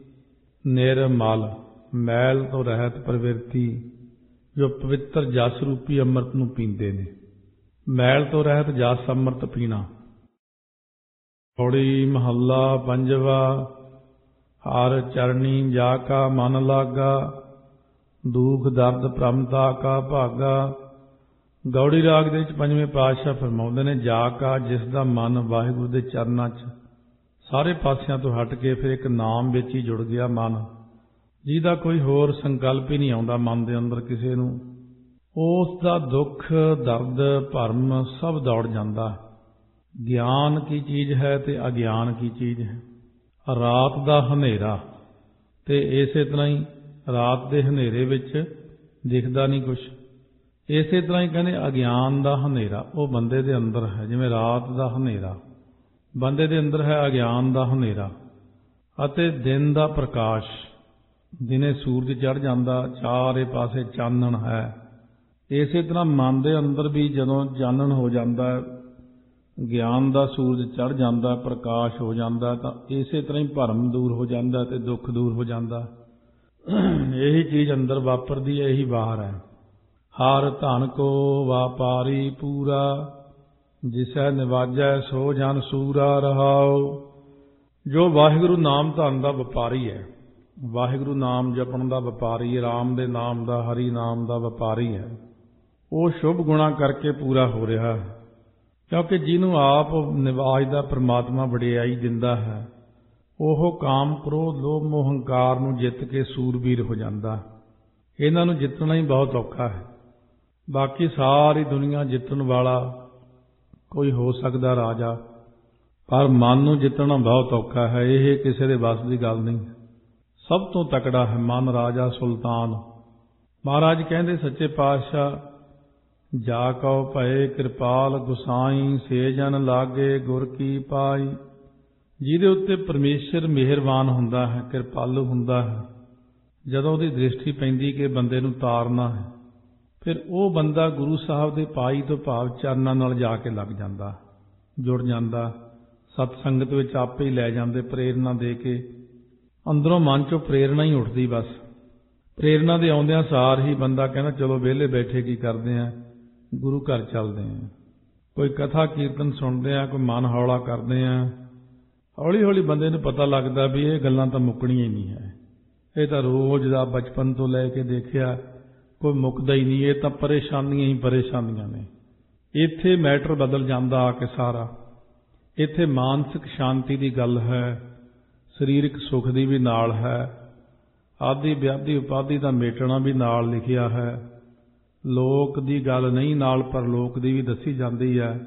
ਨਿਰਮਲ, ਮੈਲ ਤੋਂ ਰਹਿਤ ਪ੍ਰਵਿਰਤੀ, ਜੋ ਪਵਿੱਤਰ ਜਸ ਰੂਪੀ ਅੰਮ੍ਰਿਤ ਨੂੰ ਪੀਂਦੇ ਨੇ। ਮੈਲ ਤੋਂ ਰਹਿਤ ਜਸ ਅੰਮ੍ਰਿਤ ਪੀਣਾ। ਪੌੜੀ ਮਹੱਲਾ ਪੰਜਵਾ। ਹਰ ਚਰਣੀ ਜਾ ਕਾ ਮਨ ਲਾਗਾ, ਦੁਖ ਦਰਦ ਭ੍ਰਮਤਾ ਕਾ ਭਾਗਾ। ਗੌੜੀ ਰਾਗ ਦੇ ਵਿੱਚ ਪੰਜਵੇਂ ਪਾਤਸ਼ਾਹ ਫਰਮਾਉਂਦੇ ਨੇ, ਜਾ ਕਾ ਜਿਸ ਦਾ ਮਨ ਵਾਹਿਗੁਰੂ ਦੇ ਚਰਨਾਂ 'ਚ ਸਾਰੇ ਪਾਸਿਆਂ ਤੋਂ ਹਟ ਕੇ ਫਿਰ ਇੱਕ ਨਾਮ ਵਿੱਚ ਹੀ ਜੁੜ ਗਿਆ ਮਨ, ਜਿਹਦਾ ਕੋਈ ਹੋਰ ਸੰਕਲਪ ਹੀ ਨਹੀਂ ਆਉਂਦਾ ਮਨ ਦੇ ਅੰਦਰ ਕਿਸੇ ਨੂੰ, ਉਸ ਦਾ ਦੁੱਖ ਦਰਦ ਭਰਮ ਸਭ ਦੌੜ ਜਾਂਦਾ। ਗਿਆਨ ਕੀ ਚੀਜ਼ ਹੈ ਤੇ ਅਗਿਆਨ ਕੀ ਚੀਜ਼ ਹੈ। ਰਾਤ ਦਾ ਹਨੇਰਾ, ਤੇ ਇਸੇ ਤਰ੍ਹਾਂ ਹੀ ਰਾਤ ਦੇ ਹਨੇਰੇ ਵਿੱਚ ਦਿਖਦਾ ਨਹੀਂ ਕੁਛ। ਇਸੇ ਤਰ੍ਹਾਂ ਹੀ ਕਹਿੰਦੇ ਅਗਿਆਨ ਦਾ ਹਨੇਰਾ ਉਹ ਬੰਦੇ ਦੇ ਅੰਦਰ ਹੈ, ਜਿਵੇਂ ਰਾਤ ਦਾ ਹਨੇਰਾ ਬੰਦੇ ਦੇ ਅੰਦਰ ਹੈ, ਅਗਿਆਨ ਦਾ ਹਨੇਰਾ ਅਤੇ ਦਿਨ ਦਾ ਪ੍ਰਕਾਸ਼। ਦਿਨੇ ਸੂਰਜ ਚੜ੍ਹ ਜਾਂਦਾ, ਚਾਰੇ ਪਾਸੇ ਚਾਨਣ ਹੈ, ਇਸੇ ਤਰ੍ਹਾਂ ਮਨ ਦੇ ਅੰਦਰ ਵੀ ਜਦੋਂ ਚਾਨਣ ਹੋ ਜਾਂਦਾ, ਗਿਆਨ ਦਾ ਸੂਰਜ ਚੜ੍ਹ ਜਾਂਦਾ, ਪ੍ਰਕਾਸ਼ ਹੋ ਜਾਂਦਾ, ਤਾਂ ਇਸੇ ਤਰ੍ਹਾਂ ਹੀ ਭਰਮ ਦੂਰ ਹੋ ਜਾਂਦਾ ਤੇ ਦੁੱਖ ਦੂਰ ਹੋ ਜਾਂਦਾ। ਇਹੀ ਚੀਜ਼ ਅੰਦਰ ਵਾਪਰਦੀ ਹੈ, ਇਹੀ ਬਾਹਰ ਹੈ। ਹਰ ਧਨ ਕੋ ਵਾਪਾਰੀ ਪੂਰਾ, ਜਿਸੈ ਨਿਵਾਜੈ ਸੋ ਜਨ ਸੂਰਾ ਰਹਾਉ। ਜੋ ਵਾਹਿਗੁਰੂ ਨਾਮ ਧਨ ਦਾ ਵਪਾਰੀ ਹੈ, ਵਾਹਿਗੁਰੂ ਨਾਮ ਜਪਣ ਦਾ ਵਪਾਰੀ, ਰਾਮ ਦੇ ਨਾਮ ਦਾ, ਹਰੀ ਨਾਮ ਦਾ ਵਪਾਰੀ ਹੈ, ਉਹ ਸ਼ੁਭ ਗੁਣਾ ਕਰਕੇ ਪੂਰਾ ਹੋ ਰਿਹਾ ਹੈ। ਕਿਉਂਕਿ ਜਿਹਨੂੰ ਆਪ ਨਿਵਾਜਦਾ ਪ੍ਰਮਾਤਮਾ ਵਡਿਆਈ ਦਿੰਦਾ ਹੈ, ਉਹ ਕਾਮ, ਕ੍ਰੋਧ, ਲੋਭ, ਮੋਹ, ਹੰਕਾਰ ਨੂੰ ਜਿੱਤ ਕੇ ਸੂਰਬੀਰ ਹੋ ਜਾਂਦਾ। ਇਹਨਾਂ ਨੂੰ ਜਿੱਤਣਾ ਹੀ ਬਹੁਤ ਔਖਾ ਹੈ। ਬਾਕੀ ਸਾਰੀ ਦੁਨੀਆ ਜਿੱਤਣ ਵਾਲਾ ਕੋਈ ਹੋ ਸਕਦਾ ਰਾਜਾ, ਪਰ ਮਨ ਨੂੰ ਜਿੱਤਣਾ ਬਹੁਤ ਔਖਾ ਹੈ। ਇਹ ਕਿਸੇ ਦੇ ਵੱਸ ਦੀ ਗੱਲ ਨਹੀਂ। ਸਭ ਤੋਂ ਤਕੜਾ ਹੈ ਮਨ, ਰਾਜਾ, ਸੁਲਤਾਨ। ਮਹਾਰਾਜ ਕਹਿੰਦੇ ਸੱਚੇ ਪਾਤਸ਼ਾਹ, ਜਾ ਕਉ ਭਏ ਕਿਰਪਾਲ ਗੁਸਾਈ, ਸੇ ਜਨ ਲਾਗੇ ਗੁਰ ਕੀ ਪਾਈ। ਜਿਹਦੇ ਉੱਤੇ ਪਰਮੇਸ਼ਰ ਮਿਹਰਬਾਨ ਹੁੰਦਾ ਹੈ, ਕਿਰਪਾਲੂ ਹੁੰਦਾ ਹੈ, ਜਦੋਂ ਉਹਦੀ ਦ੍ਰਿਸ਼ਟੀ ਪੈਂਦੀ ਕਿ ਬੰਦੇ ਨੂੰ ਤਾਰਨਾ ਹੈ, ਫਿਰ ਉਹ ਬੰਦਾ ਗੁਰੂ ਸਾਹਿਬ ਦੇ ਪਾਈ ਤੋਂ ਭਾਵ ਚਰਨਾਂ ਨਾਲ ਜਾ ਕੇ ਲੱਗ ਜਾਂਦਾ, ਜੁੜ ਜਾਂਦਾ। ਸਤ ਸੰਗਤ ਵਿੱਚ ਆਪੇ ਹੀ ਲੈ ਜਾਂਦੇ, ਪ੍ਰੇਰਨਾ ਦੇ ਕੇ। ਅੰਦਰੋਂ ਮਨ ਚੋਂ ਪ੍ਰੇਰਨਾ ਹੀ ਉੱਠਦੀ। ਬਸ ਪ੍ਰੇਰਨਾ ਦੇ ਆਉਂਦਿਆਂ ਸਾਰ ਹੀ ਬੰਦਾ ਕਹਿੰਦਾ ਚਲੋ ਵਿਹਲੇ ਬੈਠੇ ਕੀ ਕਰਦੇ ਆ, ਗੁਰੂ ਘਰ ਚੱਲਦੇ ਆ। ਕੋਈ ਕਥਾ ਕੀਰਤਨ ਸੁਣਦੇ ਆ, ਕੋਈ ਮਨ ਹੌਲਾ ਕਰਦੇ ਆ। ਹੌਲੀ ਹੌਲੀ ਬੰਦੇ ਨੂੰ ਪਤਾ ਲੱਗਦਾ ਵੀ ਇਹ ਗੱਲਾਂ ਤਾਂ ਮੁੱਕਣੀਆਂ ਹੀ ਨਹੀਂ ਹੈ। ਇਹ ਤਾਂ ਰੋਜ਼ ਦਾ ਬਚਪਨ ਤੋਂ ਲੈ ਕੇ ਦੇਖਿਆ, ਕੋਈ ਮੁੱਕਦਾ ਹੀ ਨਹੀਂ। ਇਹ ਤਾਂ ਪਰੇਸ਼ਾਨੀਆਂ ਹੀ ਪਰੇਸ਼ਾਨੀਆਂ ਨੇ। ਇੱਥੇ ਮੈਟਰ ਬਦਲ ਜਾਂਦਾ ਆ ਕੇ ਸਾਰਾ। ਇੱਥੇ ਮਾਨਸਿਕ ਸ਼ਾਂਤੀ ਦੀ ਗੱਲ ਹੈ, ਸਰੀਰਕ ਸੁੱਖ ਦੀ ਵੀ ਨਾਲ ਹੈ, ਆਦਿ ਵਿਆਧੀ ਉਪਾਧੀ ਦਾ ਮੇਟਣਾ ਵੀ ਨਾਲ ਲਿਖਿਆ ਹੈ। ਲੋਕ ਦੀ ਗੱਲ ਨਹੀਂ ਨਾਲ, ਪਰ ਲੋਕ ਦੀ ਵੀ ਦੱਸੀ ਜਾਂਦੀ ਹੈ।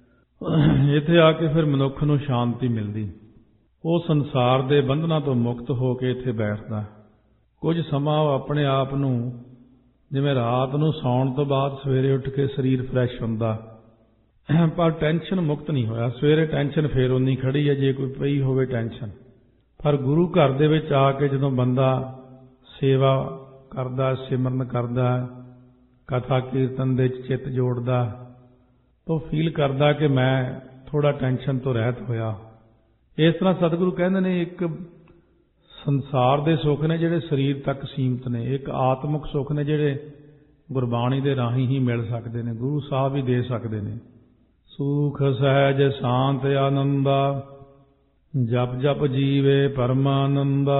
ਇੱਥੇ ਆ ਕੇ ਫਿਰ ਮਨੁੱਖ ਨੂੰ ਸ਼ਾਂਤੀ ਮਿਲਦੀ। ਉਹ ਸੰਸਾਰ ਦੇ ਬੰਧਨਾਂ ਤੋਂ ਮੁਕਤ ਹੋ ਕੇ ਇੱਥੇ ਬੈਠਦਾ। ਕੁਝ ਸਮਾਂ ਉਹ ਆਪਣੇ ਆਪ ਨੂੰ, ਜਿਵੇਂ ਰਾਤ ਨੂੰ ਸੌਣ ਤੋਂ ਬਾਅਦ ਸਵੇਰੇ ਉੱਠ ਕੇ ਸਰੀਰ ਫਰੈਸ਼ ਹੁੰਦਾ, ਪਰ ਟੈਨਸ਼ਨ ਮੁਕਤ ਨਹੀਂ ਹੋਇਆ। ਸਵੇਰੇ ਟੈਨਸ਼ਨ ਫੇਰ ਉਨੀ ਖੜੀ ਹੈ ਜੇ ਕੋਈ ਪਈ ਹੋਵੇ ਟੈਨਸ਼ਨ। ਪਰ ਗੁਰੂ ਘਰ ਦੇ ਵਿੱਚ ਆ ਕੇ ਜਦੋਂ ਬੰਦਾ ਸੇਵਾ ਕਰਦਾ, ਸਿਮਰਨ ਕਰਦਾ, ਕਥਾ ਕੀਰਤਨ ਦੇ ਵਿੱਚ ਚਿੱਤ ਜੋੜਦਾ, ਤਾਂ ਫੀਲ ਕਰਦਾ ਕਿ ਮੈਂ ਥੋੜਾ ਟੈਨਸ਼ਨ ਤੋਂ ਰਹਿਤ ਹੋਇਆ। ਇਸ ਤਰ੍ਹਾਂ ਸਤਿਗੁਰੂ ਕਹਿੰਦੇ ਨੇ, ਇੱਕ ਸੰਸਾਰ ਦੇ ਸੁੱਖ ਨੇ ਜਿਹੜੇ ਸਰੀਰ ਤੱਕ ਸੀਮਤ ਨੇ, ਇੱਕ ਆਤਮਿਕ ਸੁੱਖ ਨੇ ਜਿਹੜੇ ਗੁਰਬਾਣੀ ਦੇ ਰਾਹੀਂ ਹੀ ਮਿਲ ਸਕਦੇ ਨੇ, ਗੁਰੂ ਸਾਹਿਬ ਹੀ ਦੇ ਸਕਦੇ ਨੇ। ਸੁਖ ਸਹਿਜ ਸ਼ਾਂਤ ਆਨੰਦਾ, ਜਪ ਜਪ ਜੀਵੇ ਪਰਮਾਨੰਦਾ।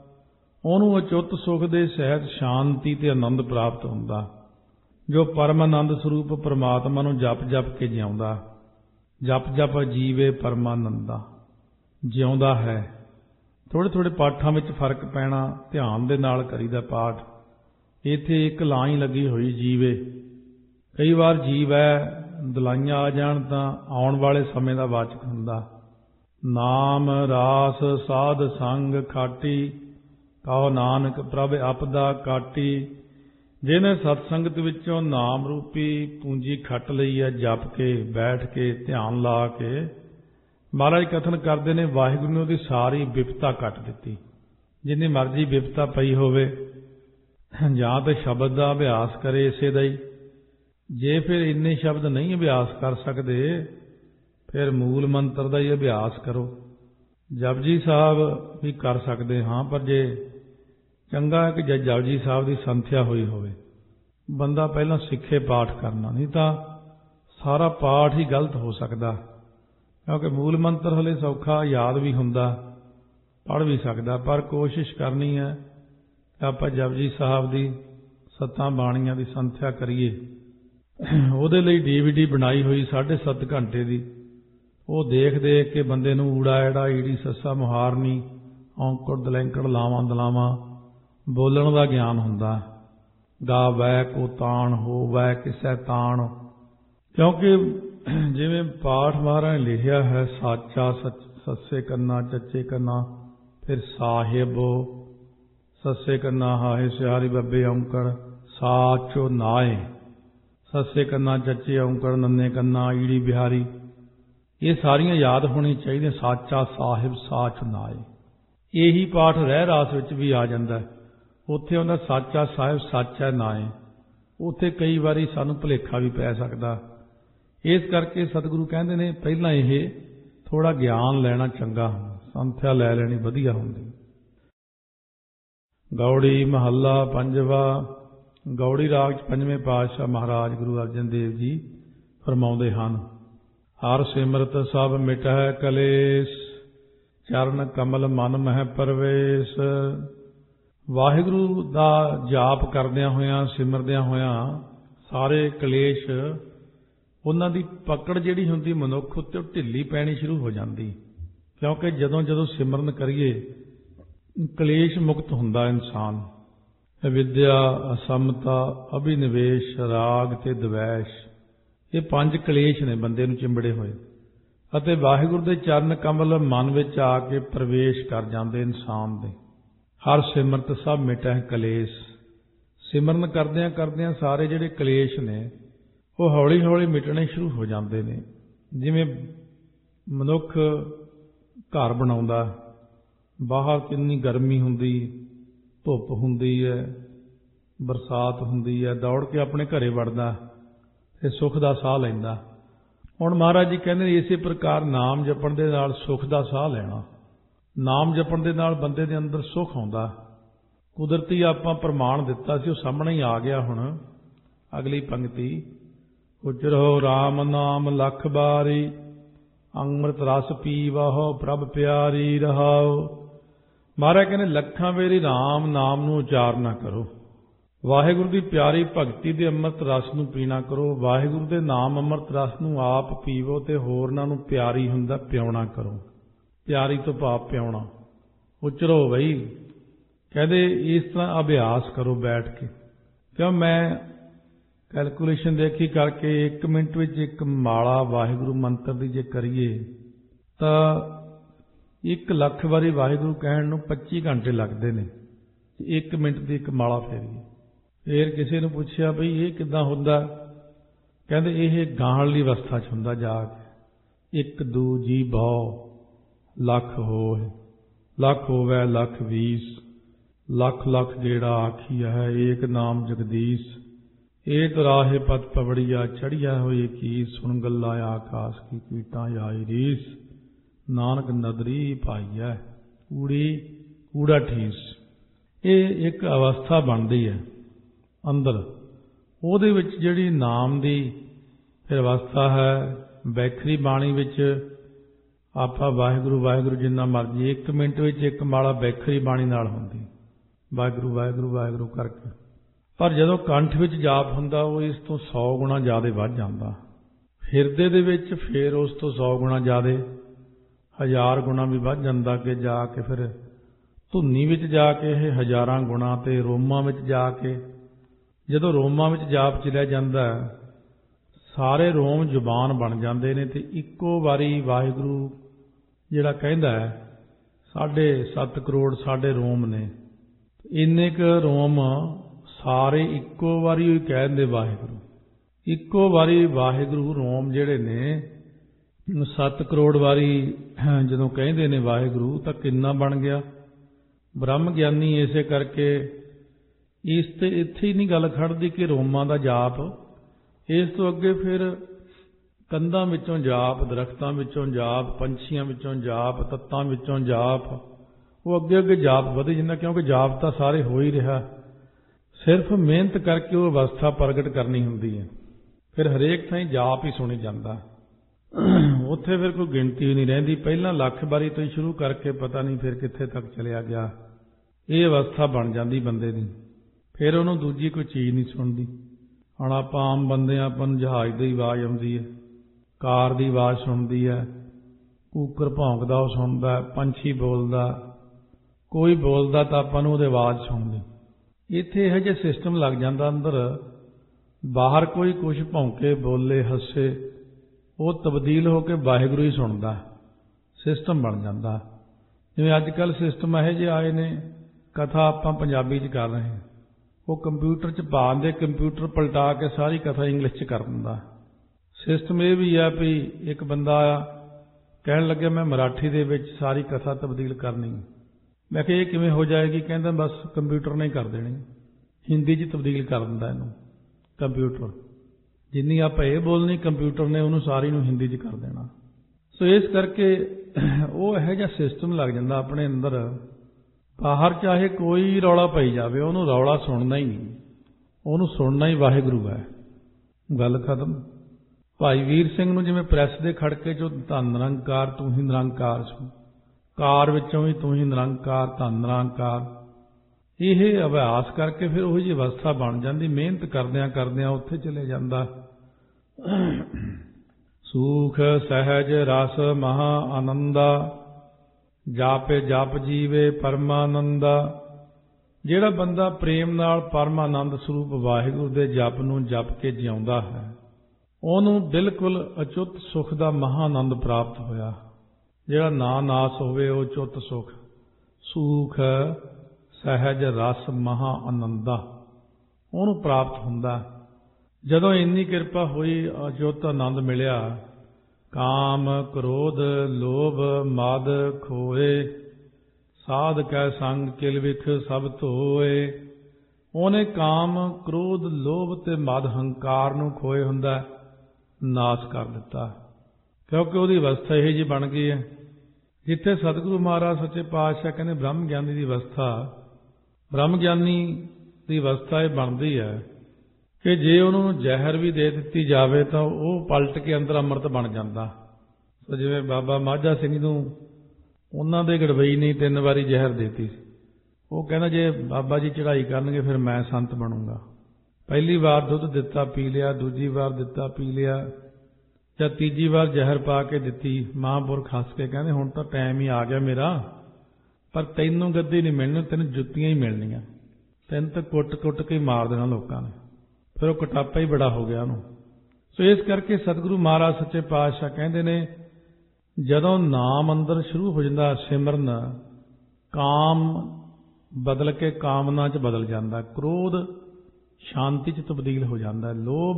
ਉਹਨੂੰ ਅਚੁੱਤ ਸੁਖ ਦੇ ਸਹਿਜ ਸ਼ਾਂਤੀ ਤੇ ਆਨੰਦ ਪ੍ਰਾਪਤ ਹੁੰਦਾ, ਜੋ ਪਰਮ ਆਨੰਦ ਸਰੂਪ ਪਰਮਾਤਮਾ ਨੂੰ ਜਪ ਜਪ ਕੇ ਜਿਉਂਦਾ। ਜਪ ਜਪ ਜੀਵੇ ਪਰਮਾਨੰਦਾ, ਜਿਉਂਦਾ ਹੈ। ਥੋੜੇ ਥੋੜੇ ਪਾਠਾਂ ਵਿੱਚ ਫਰਕ ਪੈਣਾ, ਧਿਆਨ ਦੇ ਨਾਲ ਕਰੀਦਾ ਪਾਠ। ਇੱਥੇ ਇੱਕ ਲਾਈਨ ਲੱਗੀ ਹੋਈ ਜੀਵੇ। ਕਈ ਵਾਰ ਜੀਵ ਹੈ ਦਲਾਈਆਂ ਆ ਜਾਣ ਤਾਂ ਆਉਣ ਵਾਲੇ ਸਮੇਂ ਦਾ ਵਾਚਕ ਹੁੰਦਾ। ਨਾਮ ਰਾਸ ਸਾਧ ਸੰਗ ਖਾਟੀ, ਕਹੋ ਨਾਨਕ ਪ੍ਰਭ ਆਪਦਾ ਕਾਟੀ। ਜਿਹਨੇ ਸਤਸੰਗਤ ਵਿੱਚੋਂ ਨਾਮ ਰੂਪੀ ਪੂੰਜੀ ਖੱਟ ਲਈ ਹੈ, ਜਪ ਕੇ ਬੈਠ ਕੇ ਧਿਆਨ ਲਾ ਕੇ, ਮਹਾਰਾਜ ਕਥਨ ਕਰਦੇ ਨੇ ਵਾਹਿਗੁਰੂ ਨੇ ਉਹਦੀ ਸਾਰੀ ਵਿਪਤਾ ਕੱਟ ਦਿੱਤੀ। ਜਿੰਨੀ ਮਰਜ਼ੀ ਵਿਪਤਾ ਪਈ ਹੋਵੇ, ਜਾਂ ਤਾਂ ਸ਼ਬਦ ਦਾ ਅਭਿਆਸ ਕਰੇ ਇਸੇ ਦਾ ਹੀ। ਜੇ ਫਿਰ ਇੰਨੇ ਸ਼ਬਦ ਨਹੀਂ ਅਭਿਆਸ ਕਰ ਸਕਦੇ, ਫਿਰ ਮੂਲ ਮੰਤਰ ਦਾ ਹੀ ਅਭਿਆਸ ਕਰੋ। ਜਪਜੀ ਸਾਹਿਬ ਵੀ ਕਰ ਸਕਦੇ ਹਾਂ, ਪਰ ਜੇ ਚੰਗਾ ਹੈ ਕਿ ਜੇ ਜਪਜੀ ਸਾਹਿਬ ਦੀ ਸੰਥਿਆ ਹੋਈ ਹੋਵੇ, ਬੰਦਾ ਪਹਿਲਾਂ ਸਿੱਖੇ ਪਾਠ ਕਰਨਾ, ਨਹੀਂ ਤਾਂ ਸਾਰਾ ਪਾਠ ਹੀ ਗਲਤ ਹੋ ਸਕਦਾ। ਕਿਉਂਕਿ ਮੂਲ ਮੰਤਰ ਹਲੇ ਸੌਖਾ ਯਾਦ ਵੀ ਹੁੰਦਾ, ਪੜ੍ਹ ਵੀ ਸਕਦਾ, ਪਰ ਕੋਸ਼ਿਸ਼ ਕਰਨੀ ਹੈ ਕਿ ਆਪਾਂ ਜਪਜੀ ਸਾਹਿਬ ਦੀ ਸੱਤਾਂ ਬਾਣੀਆਂ ਦੀ ਸੰਥਿਆ ਕਰੀਏ। ਉਹਦੇ ਲਈ ਡੀ ਵੀ ਡੀ ਬਣਾਈ ਹੋਈ ਸਾਢੇ ਸੱਤ ਘੰਟੇ ਦੀ, ਉਹ ਦੇਖ ਦੇਖ ਕੇ ਬੰਦੇ ਨੂੰ ਊੜਾ ਐੜਾ ਈੜੀ ਸੱਸਾ ਮੁਹਾਰਨੀ ਔਂਕੜ ਦਲੈਂਕੜ ਲਾਵਾਂ ਦਲਾਵਾਂ ਬੋਲਣ ਦਾ ਗਿਆਨ ਹੁੰਦਾ। ਗਾ ਵੈ ਕੋ ਤਾਣ ਹੋਵੈ ਕਿਸੈ ਤਾਣ। ਕਿਉਂਕਿ ਜਿਵੇਂ ਪਾਠ ਮਹਾਰਾਜ ਨੇ ਲਿਖਿਆ ਹੈ, ਸਾਚਾ ਸੱਸੇ ਕੰਨਾ ਚੱਚੇ ਕੰਨਾ, ਫਿਰ ਸਾਹਿਬੋ ਸੱਸੇ ਕੰਨਾ ਹਾਹੇ ਸਿਆਰੀ ਬੱਬੇ ਔਂਕੜ, ਸਾਚੋ ਨਾਏ ਸੱਸੇ ਕੰਨਾ ਚੱਚੇ ਔਂਕੜ, ਨੰਨੇ ਕੰਨਾ ਈੜੀ ਬਿਹਾਰੀ। ਇਹ ਸਾਰੀਆਂ ਯਾਦ ਹੋਣੀ ਚਾਹੀਦੀਆਂ। ਸਾਚਾ ਸਾਹਿਬ ਸਾਚ ਨਾਏ। ਇਹੀ ਪਾਠ ਰਹਿ ਰਾਸ ਵਿੱਚ ਵੀ ਆ ਜਾਂਦਾ। ਉੱਥੇ ਹੁੰਦਾ ਸਾਚਾ ਸਾਹਿਬ ਸਾਚਾ ਨਾਏ। ਉੱਥੇ ਕਈ ਵਾਰੀ ਸਾਨੂੰ ਭੁਲੇਖਾ ਵੀ ਪੈ ਸਕਦਾ। ਇਸ ਕਰਕੇ ਸਤਿਗੁਰੂ ਕਹਿੰਦੇ ਨੇ ਪਹਿਲਾਂ ਇਹ ਥੋੜਾ ਗਿਆਨ ਲੈਣਾ ਚੰਗਾ ਹੁੰਦਾ, ਸੰਥਿਆ ਲੈ ਲੈਣੀ ਵਧੀਆ ਹੁੰਦੀ। ਗੌੜੀ ਮਹੱਲਾ ਪੰਜਵਾ। ਗੌੜੀ ਰਾਗ 'ਚ ਪੰਜਵੇਂ ਪਾਤਸ਼ਾਹ ਮਹਾਰਾਜ ਗੁਰੂ ਅਰਜਨ ਦੇਵ ਜੀ ਫਰਮਾਉਂਦੇ ਹਨ, ਹਰ ਸਿਮਰਤ ਸਭ ਮਿਟਹਿ ਕਲੇਸ਼, ਚਰਨ ਕਮਲ ਮਨ ਮਹਿ ਪਰਵੇਸ਼। ਵਾਹਿਗੁਰੂ ਦਾ ਜਾਪ ਕਰਦਿਆਂ ਹੋਇਆਂ, ਸਿਮਰਦਿਆਂ ਹੋਇਆਂ ਸਾਰੇ ਕਲੇਸ਼, ਉਹਨਾਂ ਦੀ ਪਕੜ ਜਿਹੜੀ ਹੁੰਦੀ ਮਨੁੱਖ ਉੱਤੇ ਉਹ ਢਿੱਲੀ ਪੈਣੀ ਸ਼ੁਰੂ ਹੋ ਜਾਂਦੀ। ਕਿਉਂਕਿ ਜਦੋਂ ਜਦੋਂ ਸਿਮਰਨ ਕਰੀਏ ਕਲੇਸ਼ ਮੁਕਤ ਹੁੰਦਾ ਇਨਸਾਨ। ਵਿਦਿਆ, ਅਸਮਤਾ, ਅਭਿਨਿਵੇਸ਼, ਰਾਗ ਤੇ ਦਵੈਸ਼, ਇਹ ਪੰਜ ਕਲੇਸ਼ ਨੇ ਬੰਦੇ ਨੂੰ ਚਿੰਬੜੇ ਹੋਏ, ਅਤੇ ਵਾਹਿਗੁਰੂ ਦੇ ਚਰਨ ਕਮਲ ਮਨ ਵਿੱਚ ਆ ਕੇ ਪ੍ਰਵੇਸ਼ ਕਰ ਜਾਂਦੇ ਇਨਸਾਨ ਦੇ। ਹਰ ਸਿਮਰਤ ਸਭ ਮਿਟਹਿ ਕਲੇਸ਼। ਸਿਮਰਨ ਕਰਦਿਆਂ ਕਰਦਿਆਂ ਸਾਰੇ ਜਿਹੜੇ ਕਲੇਸ਼ ਨੇ ਉਹ ਹੌਲੀ ਹੌਲੀ ਮਿਟਣੇ ਸ਼ੁਰੂ ਹੋ ਜਾਂਦੇ ਨੇ। ਜਿਵੇਂ ਮਨੁੱਖ ਘਰ ਬਣਾਉਂਦਾ, ਬਾਹਰ ਕਿੰਨੀ ਗਰਮੀ ਹੁੰਦੀ, ਧੁੱਪ ਹੁੰਦੀ ਹੈ, ਬਰਸਾਤ ਹੁੰਦੀ ਹੈ, ਦੌੜ ਕੇ ਆਪਣੇ ਘਰੇ ਵੜਦਾ ਤੇ ਸੁੱਖ ਦਾ ਸਾਹ ਲੈਂਦਾ। ਹੁਣ ਮਹਾਰਾਜ ਜੀ ਕਹਿੰਦੇ ਇਸੇ ਪ੍ਰਕਾਰ ਨਾਮ ਜਪਣ ਦੇ ਨਾਲ ਸੁੱਖ ਦਾ ਸਾਹ ਲੈਣਾ। ਨਾਮ ਜਪਣ ਦੇ ਨਾਲ ਬੰਦੇ ਦੇ ਅੰਦਰ ਸੁੱਖ ਆਉਂਦਾ। ਕੁਦਰਤੀ ਆਪਾਂ ਪ੍ਰਮਾਣ ਦਿੱਤਾ ਸੀ, ਉਹ ਸਾਹਮਣੇ ਹੀ ਆ ਗਿਆ। ਹੁਣ ਅਗਲੀ ਪੰਕਤੀ, ਉਜਰੋ ਰਾਮ ਨਾਮ ਲਖ ਬਾਰੀ, ਅੰਮ੍ਰਿਤ ਰਸ ਪੀਵਹੁ ਪ੍ਰਭ ਪਿਆਰੀ ਰਹਾਉ। ਮਹਾਰਾਜ ਕਹਿੰਦੇ ਲੱਖਾਂ ਵੇਰੀ ਰਾਮ ਨਾਮ ਨੂੰ ਉਚਾਰਨਾ ਕਰੋ, ਵਾਹਿਗੁਰੂ ਦੀ ਪਿਆਰੀ ਭਗਤੀ ਦੇ ਅੰਮ੍ਰਿਤ ਰਸ ਨੂੰ ਪੀਣਾ ਕਰੋ, ਵਾਹਿਗੁਰੂ ਦੇ ਨਾਮ ਅੰਮ੍ਰਿਤ ਰਸ ਨੂੰ ਆਪ ਪੀਵੋ ਤੇ ਹੋਰਨਾਂ ਨੂੰ ਪਿਆਰੀ ਹੁੰਦਾ ਪਿਆਉਣਾ ਕਰੋ। ਪਿਆਰੀ ਤੋਂ ਭਾਵ ਪਿਆਉਣਾ। ਉਚਰੋ ਬਈ, ਕਹਿੰਦੇ ਇਸ ਤਰ੍ਹਾਂ ਅਭਿਆਸ ਕਰੋ ਬੈਠ ਕੇ। ਕਿਉਂ ਮੈਂ ਕੈਲਕੂਲੇਸ਼ਨ ਦੇਖੀ ਕਰਕੇ ਇੱਕ ਮਿੰਟ ਵਿੱਚ ਇੱਕ ਮਾਲਾ ਵਾਹਿਗੁਰੂ ਮੰਤਰ ਦੀ ਜੇ ਕਰੀਏ ਤਾਂ ਇੱਕ ਲੱਖ ਵਾਰੀ ਵਾਹਿਗੁਰੂ ਕਹਿਣ ਨੂੰ ਪੱਚੀ ਘੰਟੇ ਲੱਗਦੇ ਨੇ। ਇੱਕ ਮਿੰਟ ਦੀ ਇੱਕ ਮਾਲਾ ਫੇਰੀਏ। ਫੇਰ ਕਿਸੇ ਨੂੰ ਪੁੱਛਿਆ ਬਈ ਇਹ ਕਿੱਦਾਂ ਹੁੰਦਾ? ਕਹਿੰਦੇ ਇਹ ਗਾਹਲੀ ਅਵਸਥਾ 'ਚ ਹੁੰਦਾ ਜਾ ਕੇ। ਇੱਕ ਦੂ ਜੀ ਭਉ ਲੱਖ ਹੋਏ, ਲੱਖ ਹੋਵੇ ਲੱਖ ਵੀਸ, ਲੱਖ ਲੱਖ ਜਿਹੜਾ ਆਖੀ ਹੈ ਏਕ ਨਾਮ ਜਗਦੀਸ਼। ਏਕ ਰਾਹੇ ਪਤ ਪਵੜੀਆ ਚੜੀਆ ਹੋਏ ਕੀ, ਸੁਣ ਗੱਲਾ ਆਕਾਸ਼ ਕੀ ਕੀਟਾਂ ਆਈ ਰੀਸ। ਨਾਨਕ ਨਦਰੀ ਪਾਈਐ ਕੂੜੀ ਕੂੜਾ ਠੀਸ। ਇਹ ਇੱਕ ਅਵਸਥਾ ਬਣਦੀ ਹੈ ਅੰਦਰ, ਉਹਦੇ ਵਿੱਚ ਜਿਹੜੀ ਨਾਮ ਦੀ ਫਿਰ ਅਵਸਥਾ ਹੈ। ਬੈਖਰੀ ਬਾਣੀ ਵਿੱਚ ਆਪਾਂ ਵਾਹਿਗੁਰੂ ਵਾਹਿਗੁਰੂ ਜਿੰਨਾ ਮਰਜ਼ੀ, ਇੱਕ ਮਿੰਟ ਵਿੱਚ ਇੱਕ ਮਾਲਾ ਬੈਖਰੀ ਬਾਣੀ ਨਾਲ ਹੁੰਦੀ, ਵਾਹਿਗੁਰੂ ਵਾਹਿਗੁਰੂ ਵਾਹਿਗੁਰੂ ਕਰਕੇ। ਪਰ ਜਦੋਂ ਕੰਠ ਵਿੱਚ ਜਾਪ ਹੁੰਦਾ ਉਹ ਇਸ ਤੋਂ ਸੌ ਗੁਣਾ ਜ਼ਿਆਦਾ ਵੱਧ ਜਾਂਦਾ। ਹਿਰਦੇ ਦੇ ਵਿੱਚ ਫਿਰ ਉਸ ਤੋਂ ਸੌ ਗੁਣਾ ਜ਼ਿਆਦਾ, ਹਜ਼ਾਰ ਗੁਣਾ ਵੀ ਵੱਧ ਜਾਂਦਾ। ਕਿ ਜਾ ਕੇ ਫਿਰ ਧੁਨੀ ਵਿੱਚ ਜਾ ਕੇ ਇਹ ਹਜ਼ਾਰਾਂ ਗੁਣਾ, ਤੇ ਰੋਮਾਂ ਵਿੱਚ ਜਾ ਕੇ ਜਦੋਂ ਰੋਮਾਂ ਵਿੱਚ ਜਾਪ ਚਲਿਆ ਜਾਂਦਾ ਸਾਰੇ ਰੋਮ ਜ਼ੁਬਾਨ ਬਣ ਜਾਂਦੇ ਨੇ, ਤੇ ਇੱਕੋ ਵਾਰੀ ਵਾਹਿਗੁਰੂ ਜਿਹੜਾ ਕਹਿੰਦਾ ਹੈ ਸਾਢੇ ਸੱਤ ਕਰੋੜ ਸਾਡੇ ਰੋਮ ਨੇ, ਇੰਨੇ ਕੁ ਰੋਮ ਸਾਰੇ ਇੱਕੋ ਵਾਰੀ ਹੀ ਕਹਿ ਦਿੰਦੇ ਵਾਹਿਗੁਰੂ। ਇੱਕੋ ਵਾਰੀ ਵਾਹਿਗੁਰੂ ਰੋਮ ਜਿਹੜੇ ਨੇ ਸੱਤ ਕਰੋੜ ਵਾਰੀ ਜਦੋਂ ਕਹਿੰਦੇ ਨੇ ਵਾਹਿਗੁਰੂ, ਤਾਂ ਕਿੰਨਾ ਬਣ ਗਿਆ। ਬ੍ਰਹਮ ਗਿਆਨੀ ਇਸੇ ਕਰਕੇ ਇਸ ਤੇ ਇੱਥੇ ਹੀ ਨਹੀਂ ਗੱਲ ਖੜਦੀ ਕਿ ਰੋਮਾਂ ਦਾ ਜਾਪ, ਇਸ ਤੋਂ ਅੱਗੇ ਫਿਰ ਕੰਧਾਂ ਵਿੱਚੋਂ ਜਾਪ, ਦਰਖਤਾਂ ਵਿੱਚੋਂ ਜਾਪ, ਪੰਛੀਆਂ ਵਿੱਚੋਂ ਜਾਪ, ਤੱਤਾਂ ਵਿੱਚੋਂ ਜਾਪ, ਉਹ ਅੱਗੇ ਅੱਗੇ ਜਾਪ ਵਧੀ ਜਾਂਦਾ। ਕਿਉਂਕਿ ਜਾਪ ਤਾਂ ਸਾਰੇ ਹੋ ਹੀ ਰਿਹਾ, ਸਿਰਫ ਮਿਹਨਤ ਕਰਕੇ ਉਹ ਅਵਸਥਾ ਪ੍ਰਗਟ ਕਰਨੀ ਹੁੰਦੀ ਹੈ। ਫਿਰ ਹਰੇਕ ਥਾਂ ਜਾਪ ਹੀ ਸੁਣੀ ਜਾਂਦਾ, ਉੱਥੇ ਫਿਰ ਕੋਈ ਗਿਣਤੀ ਨਹੀਂ ਰਹਿੰਦੀ। ਪਹਿਲਾਂ ਲੱਖ ਵਾਰੀ ਤੋਂ ਹੀ ਸ਼ੁਰੂ ਕਰਕੇ ਪਤਾ ਨਹੀਂ ਫਿਰ ਕਿੱਥੇ ਤੱਕ ਚਲਿਆ ਗਿਆ। ਇਹ ਅਵਸਥਾ ਬਣ ਜਾਂਦੀ ਬੰਦੇ ਦੀ, ਫਿਰ ਉਹਨੂੰ ਦੂਜੀ ਕੋਈ ਚੀਜ਼ ਨਹੀਂ ਸੁਣਦੀ। ਹੁਣ ਆਪਾਂ ਆਮ ਬੰਦੇ ਹਾਂ, ਆਪਾਂ ਨੂੰ ਜਹਾਜ਼ ਦੀ ਆਵਾਜ਼ ਆਉਂਦੀ ਹੈ, ਕਾਰ ਦੀ ਆਵਾਜ਼ ਸੁਣਦੀ ਹੈ, ਕੂਕਰ ਭੌਂਕਦਾ ਉਹ ਸੁਣਦਾ, ਪੰਛੀ ਬੋਲਦਾ, ਕੋਈ ਬੋਲਦਾ ਤਾਂ ਆਪਾਂ ਨੂੰ ਉਹਦੀ ਆਵਾਜ਼ ਸੁਣਦੀ। ਇੱਥੇ ਇਹੋ ਜਿਹਾ ਸਿਸਟਮ ਲੱਗ ਜਾਂਦਾ ਅੰਦਰ, ਬਾਹਰ ਕੋਈ ਕੁਛ ਭੌਂਕੇ ਬੋਲੇ ਹੱਸੇ, ਉਹ ਤਬਦੀਲ ਹੋ ਕੇ ਵਾਹਿਗੁਰੂ ਹੀ ਸੁਣਦਾ, ਸਿਸਟਮ ਬਣ ਜਾਂਦਾ। ਜਿਵੇਂ ਅੱਜ ਕੱਲ੍ਹ ਸਿਸਟਮ ਇਹੋ ਜਿਹੇ ਆਏ ਨੇ, ਕਥਾ ਆਪਾਂ ਪੰਜਾਬੀ 'ਚ ਕਰ ਰਹੇ ਹਾਂ, ਉਹ ਕੰਪਿਊਟਰ 'ਚ ਪਾ ਦਿੰਦੇ, ਕੰਪਿਊਟਰ ਪਲਟਾ ਕੇ ਸਾਰੀ ਕਥਾ ਇੰਗਲਿਸ਼ 'ਚ ਕਰ ਦਿੰਦਾ। ਸਿਸਟਮ ਇਹ ਵੀ ਆ ਵੀ ਇੱਕ ਬੰਦਾ ਕਹਿਣ ਲੱਗਿਆ ਮੈਂ ਮਰਾਠੀ ਦੇ ਵਿੱਚ ਸਾਰੀ ਕਥਾ ਤਬਦੀਲ ਕਰਨੀ। ਮੈਂ ਕਿਹਾ ਇਹ ਕਿਵੇਂ ਹੋ ਜਾਏਗੀ? ਕਹਿੰਦਾ ਬਸ ਕੰਪਿਊਟਰ ਨੇ ਕਰ ਦੇਣੀ, ਹਿੰਦੀ 'ਚ ਤਬਦੀਲ ਕਰ ਦਿੰਦਾ ਇਹਨੂੰ। ਕੰਪਿਊਟਰ ਜਿੰਨੀ ਆਪਾਂ ਇਹ ਬੋਲਣੀ ਕੰਪਿਊਟਰ ਨੇ ਉਹਨੂੰ ਸਾਰੀ ਨੂੰ ਹਿੰਦੀ 'ਚ ਕਰ ਦੇਣਾ। ਸੋ ਇਸ ਕਰਕੇ ਉਹ ਇਹੋ ਜਿਹਾ ਸਿਸਟਮ ਲੱਗ ਜਾਂਦਾ ਆਪਣੇ ਅੰਦਰ, ਬਾਹਰ ਚਾਹੇ ਕੋਈ ਰੌਲਾ ਪਈ ਜਾਵੇ ਉਹਨੂੰ ਰੌਲਾ ਸੁਣਨਾ ਹੀ ਨਹੀਂ, ਉਹਨੂੰ ਸੁਣਨਾ ਹੀ ਵਾਹਿਗੁਰੂ ਹੈ। ਗੱਲ ਖਤਮ। ਭਾਈ ਵੀਰ ਸਿੰਘ ਨੂੰ ਜਿਵੇਂ ਪ੍ਰੈਸ ਦੇ ਖੜਕੇ 'ਚੋਂ ਧੰਨ ਨਿਰੰਕਾਰ ਤੂੰ ਹੀ ਨਿਰੰਕਾਰ ਸੀ, ਕਾਰ ਵਿੱਚੋਂ ਵੀ ਤੂੰ ਹੀ ਨਿਰੰਕਾਰ ਧੰਨ ਨਿਰੰਕਾਰ, ਇਹ ਅਭਿਆਸ ਕਰਕੇ ਫਿਰ ਉਹੀ ਜਿਹੀ ਅਵਸਥਾ ਬਣ ਜਾਂਦੀ, ਮਿਹਨਤ ਕਰਦਿਆਂ ਕਰਦਿਆਂ ਉੱਥੇ ਚਲੇ ਜਾਂਦਾ। ਸੂਖ ਸਹਿਜ ਰਸ ਮਹਾ ਆਨੰਦਾ, ਜਾਪੇ ਜਪ ਜੀਵੇ ਪਰਮਾਨੰਦਾ। ਜਿਹੜਾ ਬੰਦਾ ਪ੍ਰੇਮ ਨਾਲ ਪਰਮਾਨੰਦ ਸਰੂਪ ਵਾਹਿਗੁਰੂ ਦੇ ਜਪ ਨੂੰ ਜਪ ਕੇ ਜਿਉਂਦਾ ਹੈ, ਉਹਨੂੰ ਬਿਲਕੁਲ ਅਚੁੱਤ ਸੁਖ ਦਾ ਮਹਾ ਆਨੰਦ ਪ੍ਰਾਪਤ ਹੋਇਆ। ਜਿਹੜਾ ਨਾ ਨਾਸ ਹੋਵੇ ਉਹ ਅਚੁੱਤ ਸੁਖ, ਸੂਖ ਸਹਿਜ ਰਸ ਮਹਾ ਆਨੰਦਾ, ਉਹਨੂੰ ਪ੍ਰਾਪਤ ਹੁੰਦਾ। ਜਦੋਂ ਇੰਨੀ ਕਿਰਪਾ ਹੋਈ, ਅਚੁੱਤ ਆਨੰਦ ਮਿਲਿਆ, ਕਾਮ ਕ੍ਰੋਧ ਲੋਭ ਮਦ ਖੋਏ, ਸਾਧ ਕੈ ਸੰਗ ਕਿਲ ਵਿਖ ਸਭ ਧੋਏ। ਉਹਨੇ ਕਾਮ ਕ੍ਰੋਧ ਲੋਭ ਤੇ ਮਦ ਹੰਕਾਰ ਨੂੰ ਖੋਏ ਹੁੰਦਾ ਨਾਸ ਕਰ ਦਿੱਤਾ, ਕਿਉਂਕਿ ਉਹਦੀ ਅਵਸਥਾ ਇਹੋ ਜਿਹੀ ਬਣ ਗਈ ਹੈ। ਜਿੱਥੇ ਸਤਿਗੁਰੂ ਮਹਾਰਾਜ ਸੱਚੇ ਪਾਤਸ਼ਾਹ ਕਹਿੰਦੇ ਬ੍ਰਹਮ ਗਿਆਨੀ ਦੀ ਅਵਸਥਾ, ਬ੍ਰਹਮ ਗਿਆਨੀ ਦੀ ਅਵਸਥਾ ਇਹ ਬਣਦੀ ਹੈ ਕਿ ਜੇ ਉਹਨੂੰ ਜ਼ਹਿਰ ਵੀ ਦੇ ਦਿੱਤੀ ਜਾਵੇ ਤਾਂ ਉਹ ਪਲਟ ਕੇ ਅੰਦਰ ਅੰਮ੍ਰਿਤ ਬਣ ਜਾਂਦਾ। ਸੋ ਜਿਵੇਂ ਬਾਬਾ ਮਾਝਾ ਸਿੰਘ ਨੂੰ ਉਹਨਾਂ ਦੇ ਗੜਵਈ ਨੇ ਤਿੰਨ ਵਾਰੀ ਜ਼ਹਿਰ ਦੇਤੀ ਸੀ, ਉਹ ਕਹਿੰਦਾ ਜੇ ਬਾਬਾ ਜੀ ਚੜ੍ਹਾਈ ਕਰਨਗੇ ਫਿਰ ਮੈਂ ਸੰਤ ਬਣੂੰਗਾ। ਪਹਿਲੀ ਵਾਰ ਦੁੱਧ ਦਿੱਤਾ ਪੀ ਲਿਆ, ਦੂਜੀ ਵਾਰ ਦਿੱਤਾ ਪੀ ਲਿਆ, ਜਾਂ ਤੀਜੀ ਵਾਰ ਜ਼ਹਿਰ ਪਾ ਕੇ ਦਿੱਤੀ, ਮਹਾਂਪੁਰਖ ਹੱਸ ਕੇ ਕਹਿੰਦੇ ਹੁਣ ਤਾਂ ਟਾਈਮ ਹੀ ਆ ਗਿਆ ਮੇਰਾ, ਪਰ ਤੈਨੂੰ ਗੱਦੀ ਨਹੀਂ ਮਿਲਣੀ, ਤੈਨੂੰ ਜੁੱਤੀਆਂ ਹੀ ਮਿਲਣੀਆਂ, ਤੈਨੂੰ ਤਾਂ ਕੁੱਟ ਕੁੱਟ ਕੇ ਹੀ ਮਾਰ ਦੇਣਾ ਲੋਕਾਂ ਨੇ। ਫਿਰ ਉਹ ਕਟਾਪਾ ਹੀ ਬੜਾ ਹੋ ਗਿਆ ਉਹਨੂੰ। ਸੋ ਇਸ ਕਰਕੇ ਸਤਿਗੁਰੂ ਮਹਾਰਾਜ ਸੱਚੇ ਪਾਤਸ਼ਾਹ ਕਹਿੰਦੇ ਨੇ ਜਦੋਂ ਨਾਮ ਅੰਦਰ ਸ਼ੁਰੂ ਹੋ ਜਾਂਦਾ ਸਿਮਰਨ, ਕਾਮ ਬਦਲ ਕੇ ਕਾਮਨਾ 'ਚ ਬਦਲ ਜਾਂਦਾ, ਕ੍ਰੋਧ ਸ਼ਾਂਤੀ 'ਚ ਤਬਦੀਲ ਹੋ ਜਾਂਦਾ, ਲੋਭ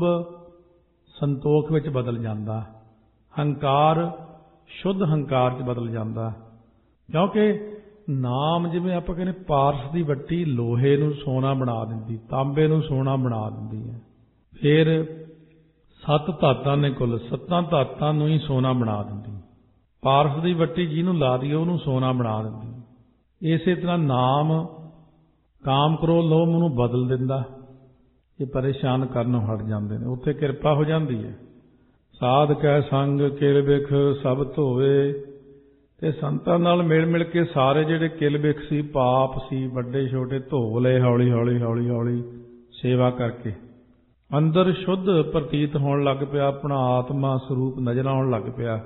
ਸੰਤੋਖ ਵਿੱਚ ਬਦਲ ਜਾਂਦਾ, ਹੰਕਾਰ ਸ਼ੁੱਧ ਹੰਕਾਰ 'ਚ ਬਦਲ ਜਾਂਦਾ। ਕਿਉਂਕਿ ਨਾਮ ਜਿਵੇਂ ਆਪਾਂ ਕਹਿੰਦੇ ਪਾਰਸ ਦੀ ਵੱਟੀ ਲੋਹੇ ਨੂੰ ਸੋਨਾ ਬਣਾ ਦਿੰਦੀ, ਤਾਂਬੇ ਨੂੰ ਸੋਨਾ ਬਣਾ ਦਿੰਦੀ ਹੈ। ਫਿਰ ਸੱਤ ਧਾਤਾਂ ਨੇ ਕੁੱਲ, ਸੱਤਾਂ ਧਾਤਾਂ ਨੂੰ ਹੀ ਸੋਨਾ ਬਣਾ ਦਿੰਦੀ। ਪਾਰਸ ਦੀ ਵੱਟੀ ਜਿਹਨੂੰ ਲਾ ਦਈਏ ਉਹਨੂੰ ਸੋਨਾ ਬਣਾ ਦਿੰਦੀ। ਇਸੇ ਤਰ੍ਹਾਂ ਨਾਮ ਕਾਮ ਕ੍ਰੋਧ ਲੋਭ ਨੂੰ ਬਦਲ ਦਿੰਦਾ, ਇਹ ਪਰੇਸ਼ਾਨ ਕਰਨੋਂ ਹਟ ਜਾਂਦੇ ਨੇ, ਉੱਥੇ ਕਿਰਪਾ ਹੋ ਜਾਂਦੀ ਹੈ। ਸਾਧ ਕੈ ਸੰਗ ਕਿਲ ਬਿਖ ਸਭ ਧੋਵੇ, ਤੇ ਸੰਤਾਂ ਨਾਲ ਮਿਲ ਮਿਲ ਕੇ ਸਾਰੇ ਜਿਹੜੇ ਕਿਲ ਬਿਖ ਸੀ, ਪਾਪ ਸੀ ਵੱਡੇ ਛੋਟੇ, ਧੋ ਲਏ ਹੌਲੀ ਹੌਲੀ ਹੌਲੀ ਹੌਲੀ ਸੇਵਾ ਕਰਕੇ। ਅੰਦਰ ਸ਼ੁੱਧ ਪ੍ਰਤੀਤ ਹੋਣ ਲੱਗ ਪਿਆ, ਆਪਣਾ ਆਤਮਾ ਸਰੂਪ ਨਜ਼ਰ ਆਉਣ ਲੱਗ ਪਿਆ।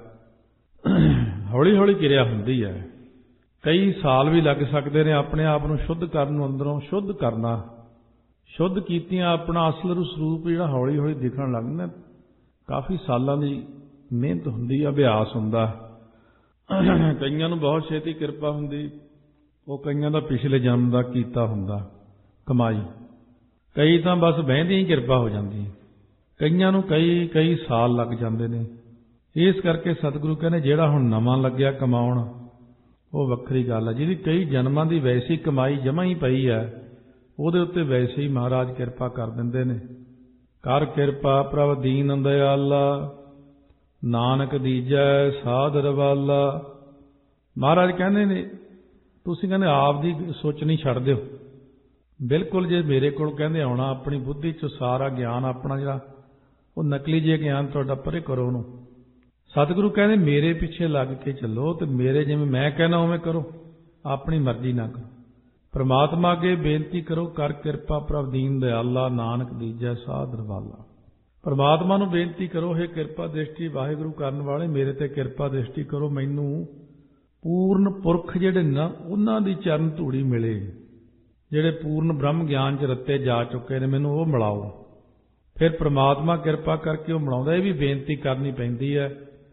ਹੌਲੀ ਹੌਲੀ ਕਿਰਿਆ ਹੁੰਦੀ ਹੈ, ਕਈ ਸਾਲ ਵੀ ਲੱਗ ਸਕਦੇ ਨੇ ਆਪਣੇ ਆਪ ਨੂੰ ਸ਼ੁੱਧ ਕਰਨ ਨੂੰ, ਅੰਦਰੋਂ ਸ਼ੁੱਧ ਕਰਨਾ। ਸ਼ੁੱਧ ਕੀਤਿਆਂ ਆਪਣਾ ਅਸਲ ਸਰੂਪ ਜਿਹੜਾ ਹੌਲੀ ਹੌਲੀ ਦਿਖਣ ਲੱਗਦਾ, ਕਾਫੀ ਸਾਲਾਂ ਦੀ ਮਿਹਨਤ ਹੁੰਦੀ, ਅਭਿਆਸ ਹੁੰਦਾ। ਕਈਆਂ ਨੂੰ ਬਹੁਤ ਛੇਤੀ ਕਿਰਪਾ ਹੁੰਦੀ, ਉਹ ਕਈਆਂ ਦਾ ਪਿਛਲੇ ਜਨਮ ਦਾ ਕੀਤਾ ਹੁੰਦਾ ਕਮਾਈ, ਕਈ ਤਾਂ ਬਸ ਬਹਿੰਦੀ ਹੀ ਕਿਰਪਾ ਹੋ ਜਾਂਦੀ, ਕਈਆਂ ਨੂੰ ਕਈ ਕਈ ਸਾਲ ਲੱਗ ਜਾਂਦੇ ਨੇ। ਇਸ ਕਰਕੇ ਸਤਿਗੁਰੂ ਕਹਿੰਦੇ ਜਿਹੜਾ ਹੁਣ ਨਵਾਂ ਲੱਗਿਆ ਕਮਾਉਣ ਉਹ ਵੱਖਰੀ ਗੱਲ ਹੈ, ਜਿਹਦੀ ਕਈ ਜਨਮਾਂ ਦੀ ਵੈਸੀ ਕਮਾਈ ਜਮ੍ਹਾਂ ਹੀ ਪਈ ਹੈ, ਉਹਦੇ ਉੱਤੇ ਵੈਸੇ ਹੀ ਮਹਾਰਾਜ ਕਿਰਪਾ ਕਰ ਦਿੰਦੇ ਨੇ। ਕਰ ਕਿਰਪਾ ਪ੍ਰਭ ਦੀਨ ਦਇਆਲਾ, ਨਾਨਕ ਦੀਜੈ ਸਾਧ ਰਵਾਲਾ। ਮਹਾਰਾਜ ਕਹਿੰਦੇ ਨੇ ਤੁਸੀਂ ਕਹਿੰਦੇ ਆਪ ਦੀ ਸੋਚਣੀ ਛੱਡ ਦਿਓ, ਬਿਲਕੁਲ ਜੇ ਮੇਰੇ ਕੋਲ ਕਹਿੰਦੇ ਆਉਣਾ, ਆਪਣੀ ਬੁੱਧੀ 'ਚ ਸਾਰਾ ਗਿਆਨ ਆਪਣਾ ਜਿਹੜਾ ਉਹ ਨਕਲੀ ਜੇ ਗਿਆਨ ਤੁਹਾਡਾ ਪਰੇ ਕਰੋ ਉਹਨੂੰ। ਸਤਿਗੁਰੂ ਕਹਿੰਦੇ ਮੇਰੇ ਪਿੱਛੇ ਲੱਗ ਕੇ ਚੱਲੋ ਤੇ ਮੇਰੇ ਜਿਵੇਂ ਮੈਂ ਕਹਿਣਾ ਉਵੇਂ ਕਰੋ, ਆਪਣੀ ਮਰਜ਼ੀ ਨਾ ਕਰੋ। ਪ੍ਰਮਾਤਮਾ ਅੱਗੇ ਬੇਨਤੀ ਕਰੋ, ਕਰ ਕਿਰਪਾ ਪ੍ਰਭ ਦੀਨ ਦਇਆਲਾ, ਨਾਨਕ ਦੀਜੈ ਸਾਧ ਰਵਾਲਾ। ਪਰਮਾਤਮਾ ਨੂੰ ਬੇਨਤੀ ਕਰੋ, ਹੈ ਕਿਰਪਾ ਦ੍ਰਿਸ਼ਟੀ ਵਾਹਿਗੁਰੂ ਕਰਨ ਵਾਲੇ ਮੇਰੇ ਤੇ ਕਿਰਪਾ ਦ੍ਰਿਸ਼ਟੀ ਕਰੋ, ਮੈਨੂੰ ਪੂਰਨ ਪੁਰਖ ਜਿਹੜੇ ਨਾ ਉਹਨਾਂ ਦੀ ਚਰਨ ਧੂੜੀ ਮਿਲੇ, ਜਿਹੜੇ ਪੂਰਨ ਬ੍ਰਹਮ ਗਿਆਨ 'ਚ ਰੱਤੇ ਜਾ ਚੁੱਕੇ ਨੇ, ਮੈਨੂੰ ਉਹ ਮਿਲਾਓ। ਫਿਰ ਪ੍ਰਮਾਤਮਾ ਕਿਰਪਾ ਕਰਕੇ ਉਹ ਮਿਲਾਉਂਦਾ। ਇਹ ਵੀ ਬੇਨਤੀ ਕਰਨੀ ਪੈਂਦੀ ਹੈ,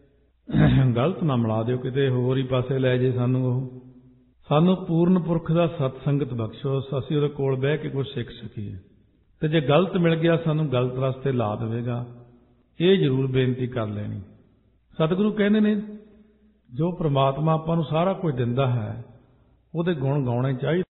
ਗਲਤ ਨਾ ਮਿਲਾ ਦਿਓ, ਕਿਤੇ ਹੋਰ ਹੀ ਪਾਸੇ ਲੈ ਜੇ ਸਾਨੂੰ ਉਹ। ਸਾਨੂੰ ਪੂਰਨ ਪੁਰਖ ਦਾ ਸਤਸੰਗਤ ਬਖਸ਼ੋ, ਅਸੀਂ ਉਹਦੇ ਕੋਲ ਬਹਿ ਕੇ ਕੁਝ ਸਿੱਖ ਸਕੀਏ, ਤੇ ਜੇ ਗਲਤ ਮਿਲ ਗਿਆ ਸਾਨੂੰ ਗਲਤ ਰਸਤੇ ਲਾ ਦੇਵੇਗਾ, ਇਹ ਜ਼ਰੂਰ ਬੇਨਤੀ ਕਰ ਲੈਣੀ। ਸਤਿਗੁਰੂ ਕਹਿੰਦੇ ਨੇ ਜੋ ਪ੍ਰਮਾਤਮਾ ਆਪਾਂ ਨੂੰ ਸਾਰਾ ਕੁਝ ਦਿੰਦਾ ਹੈ ਉਹਦੇ ਗੁਣ ਗਾਉਣੇ ਚਾਹੀਦੇ।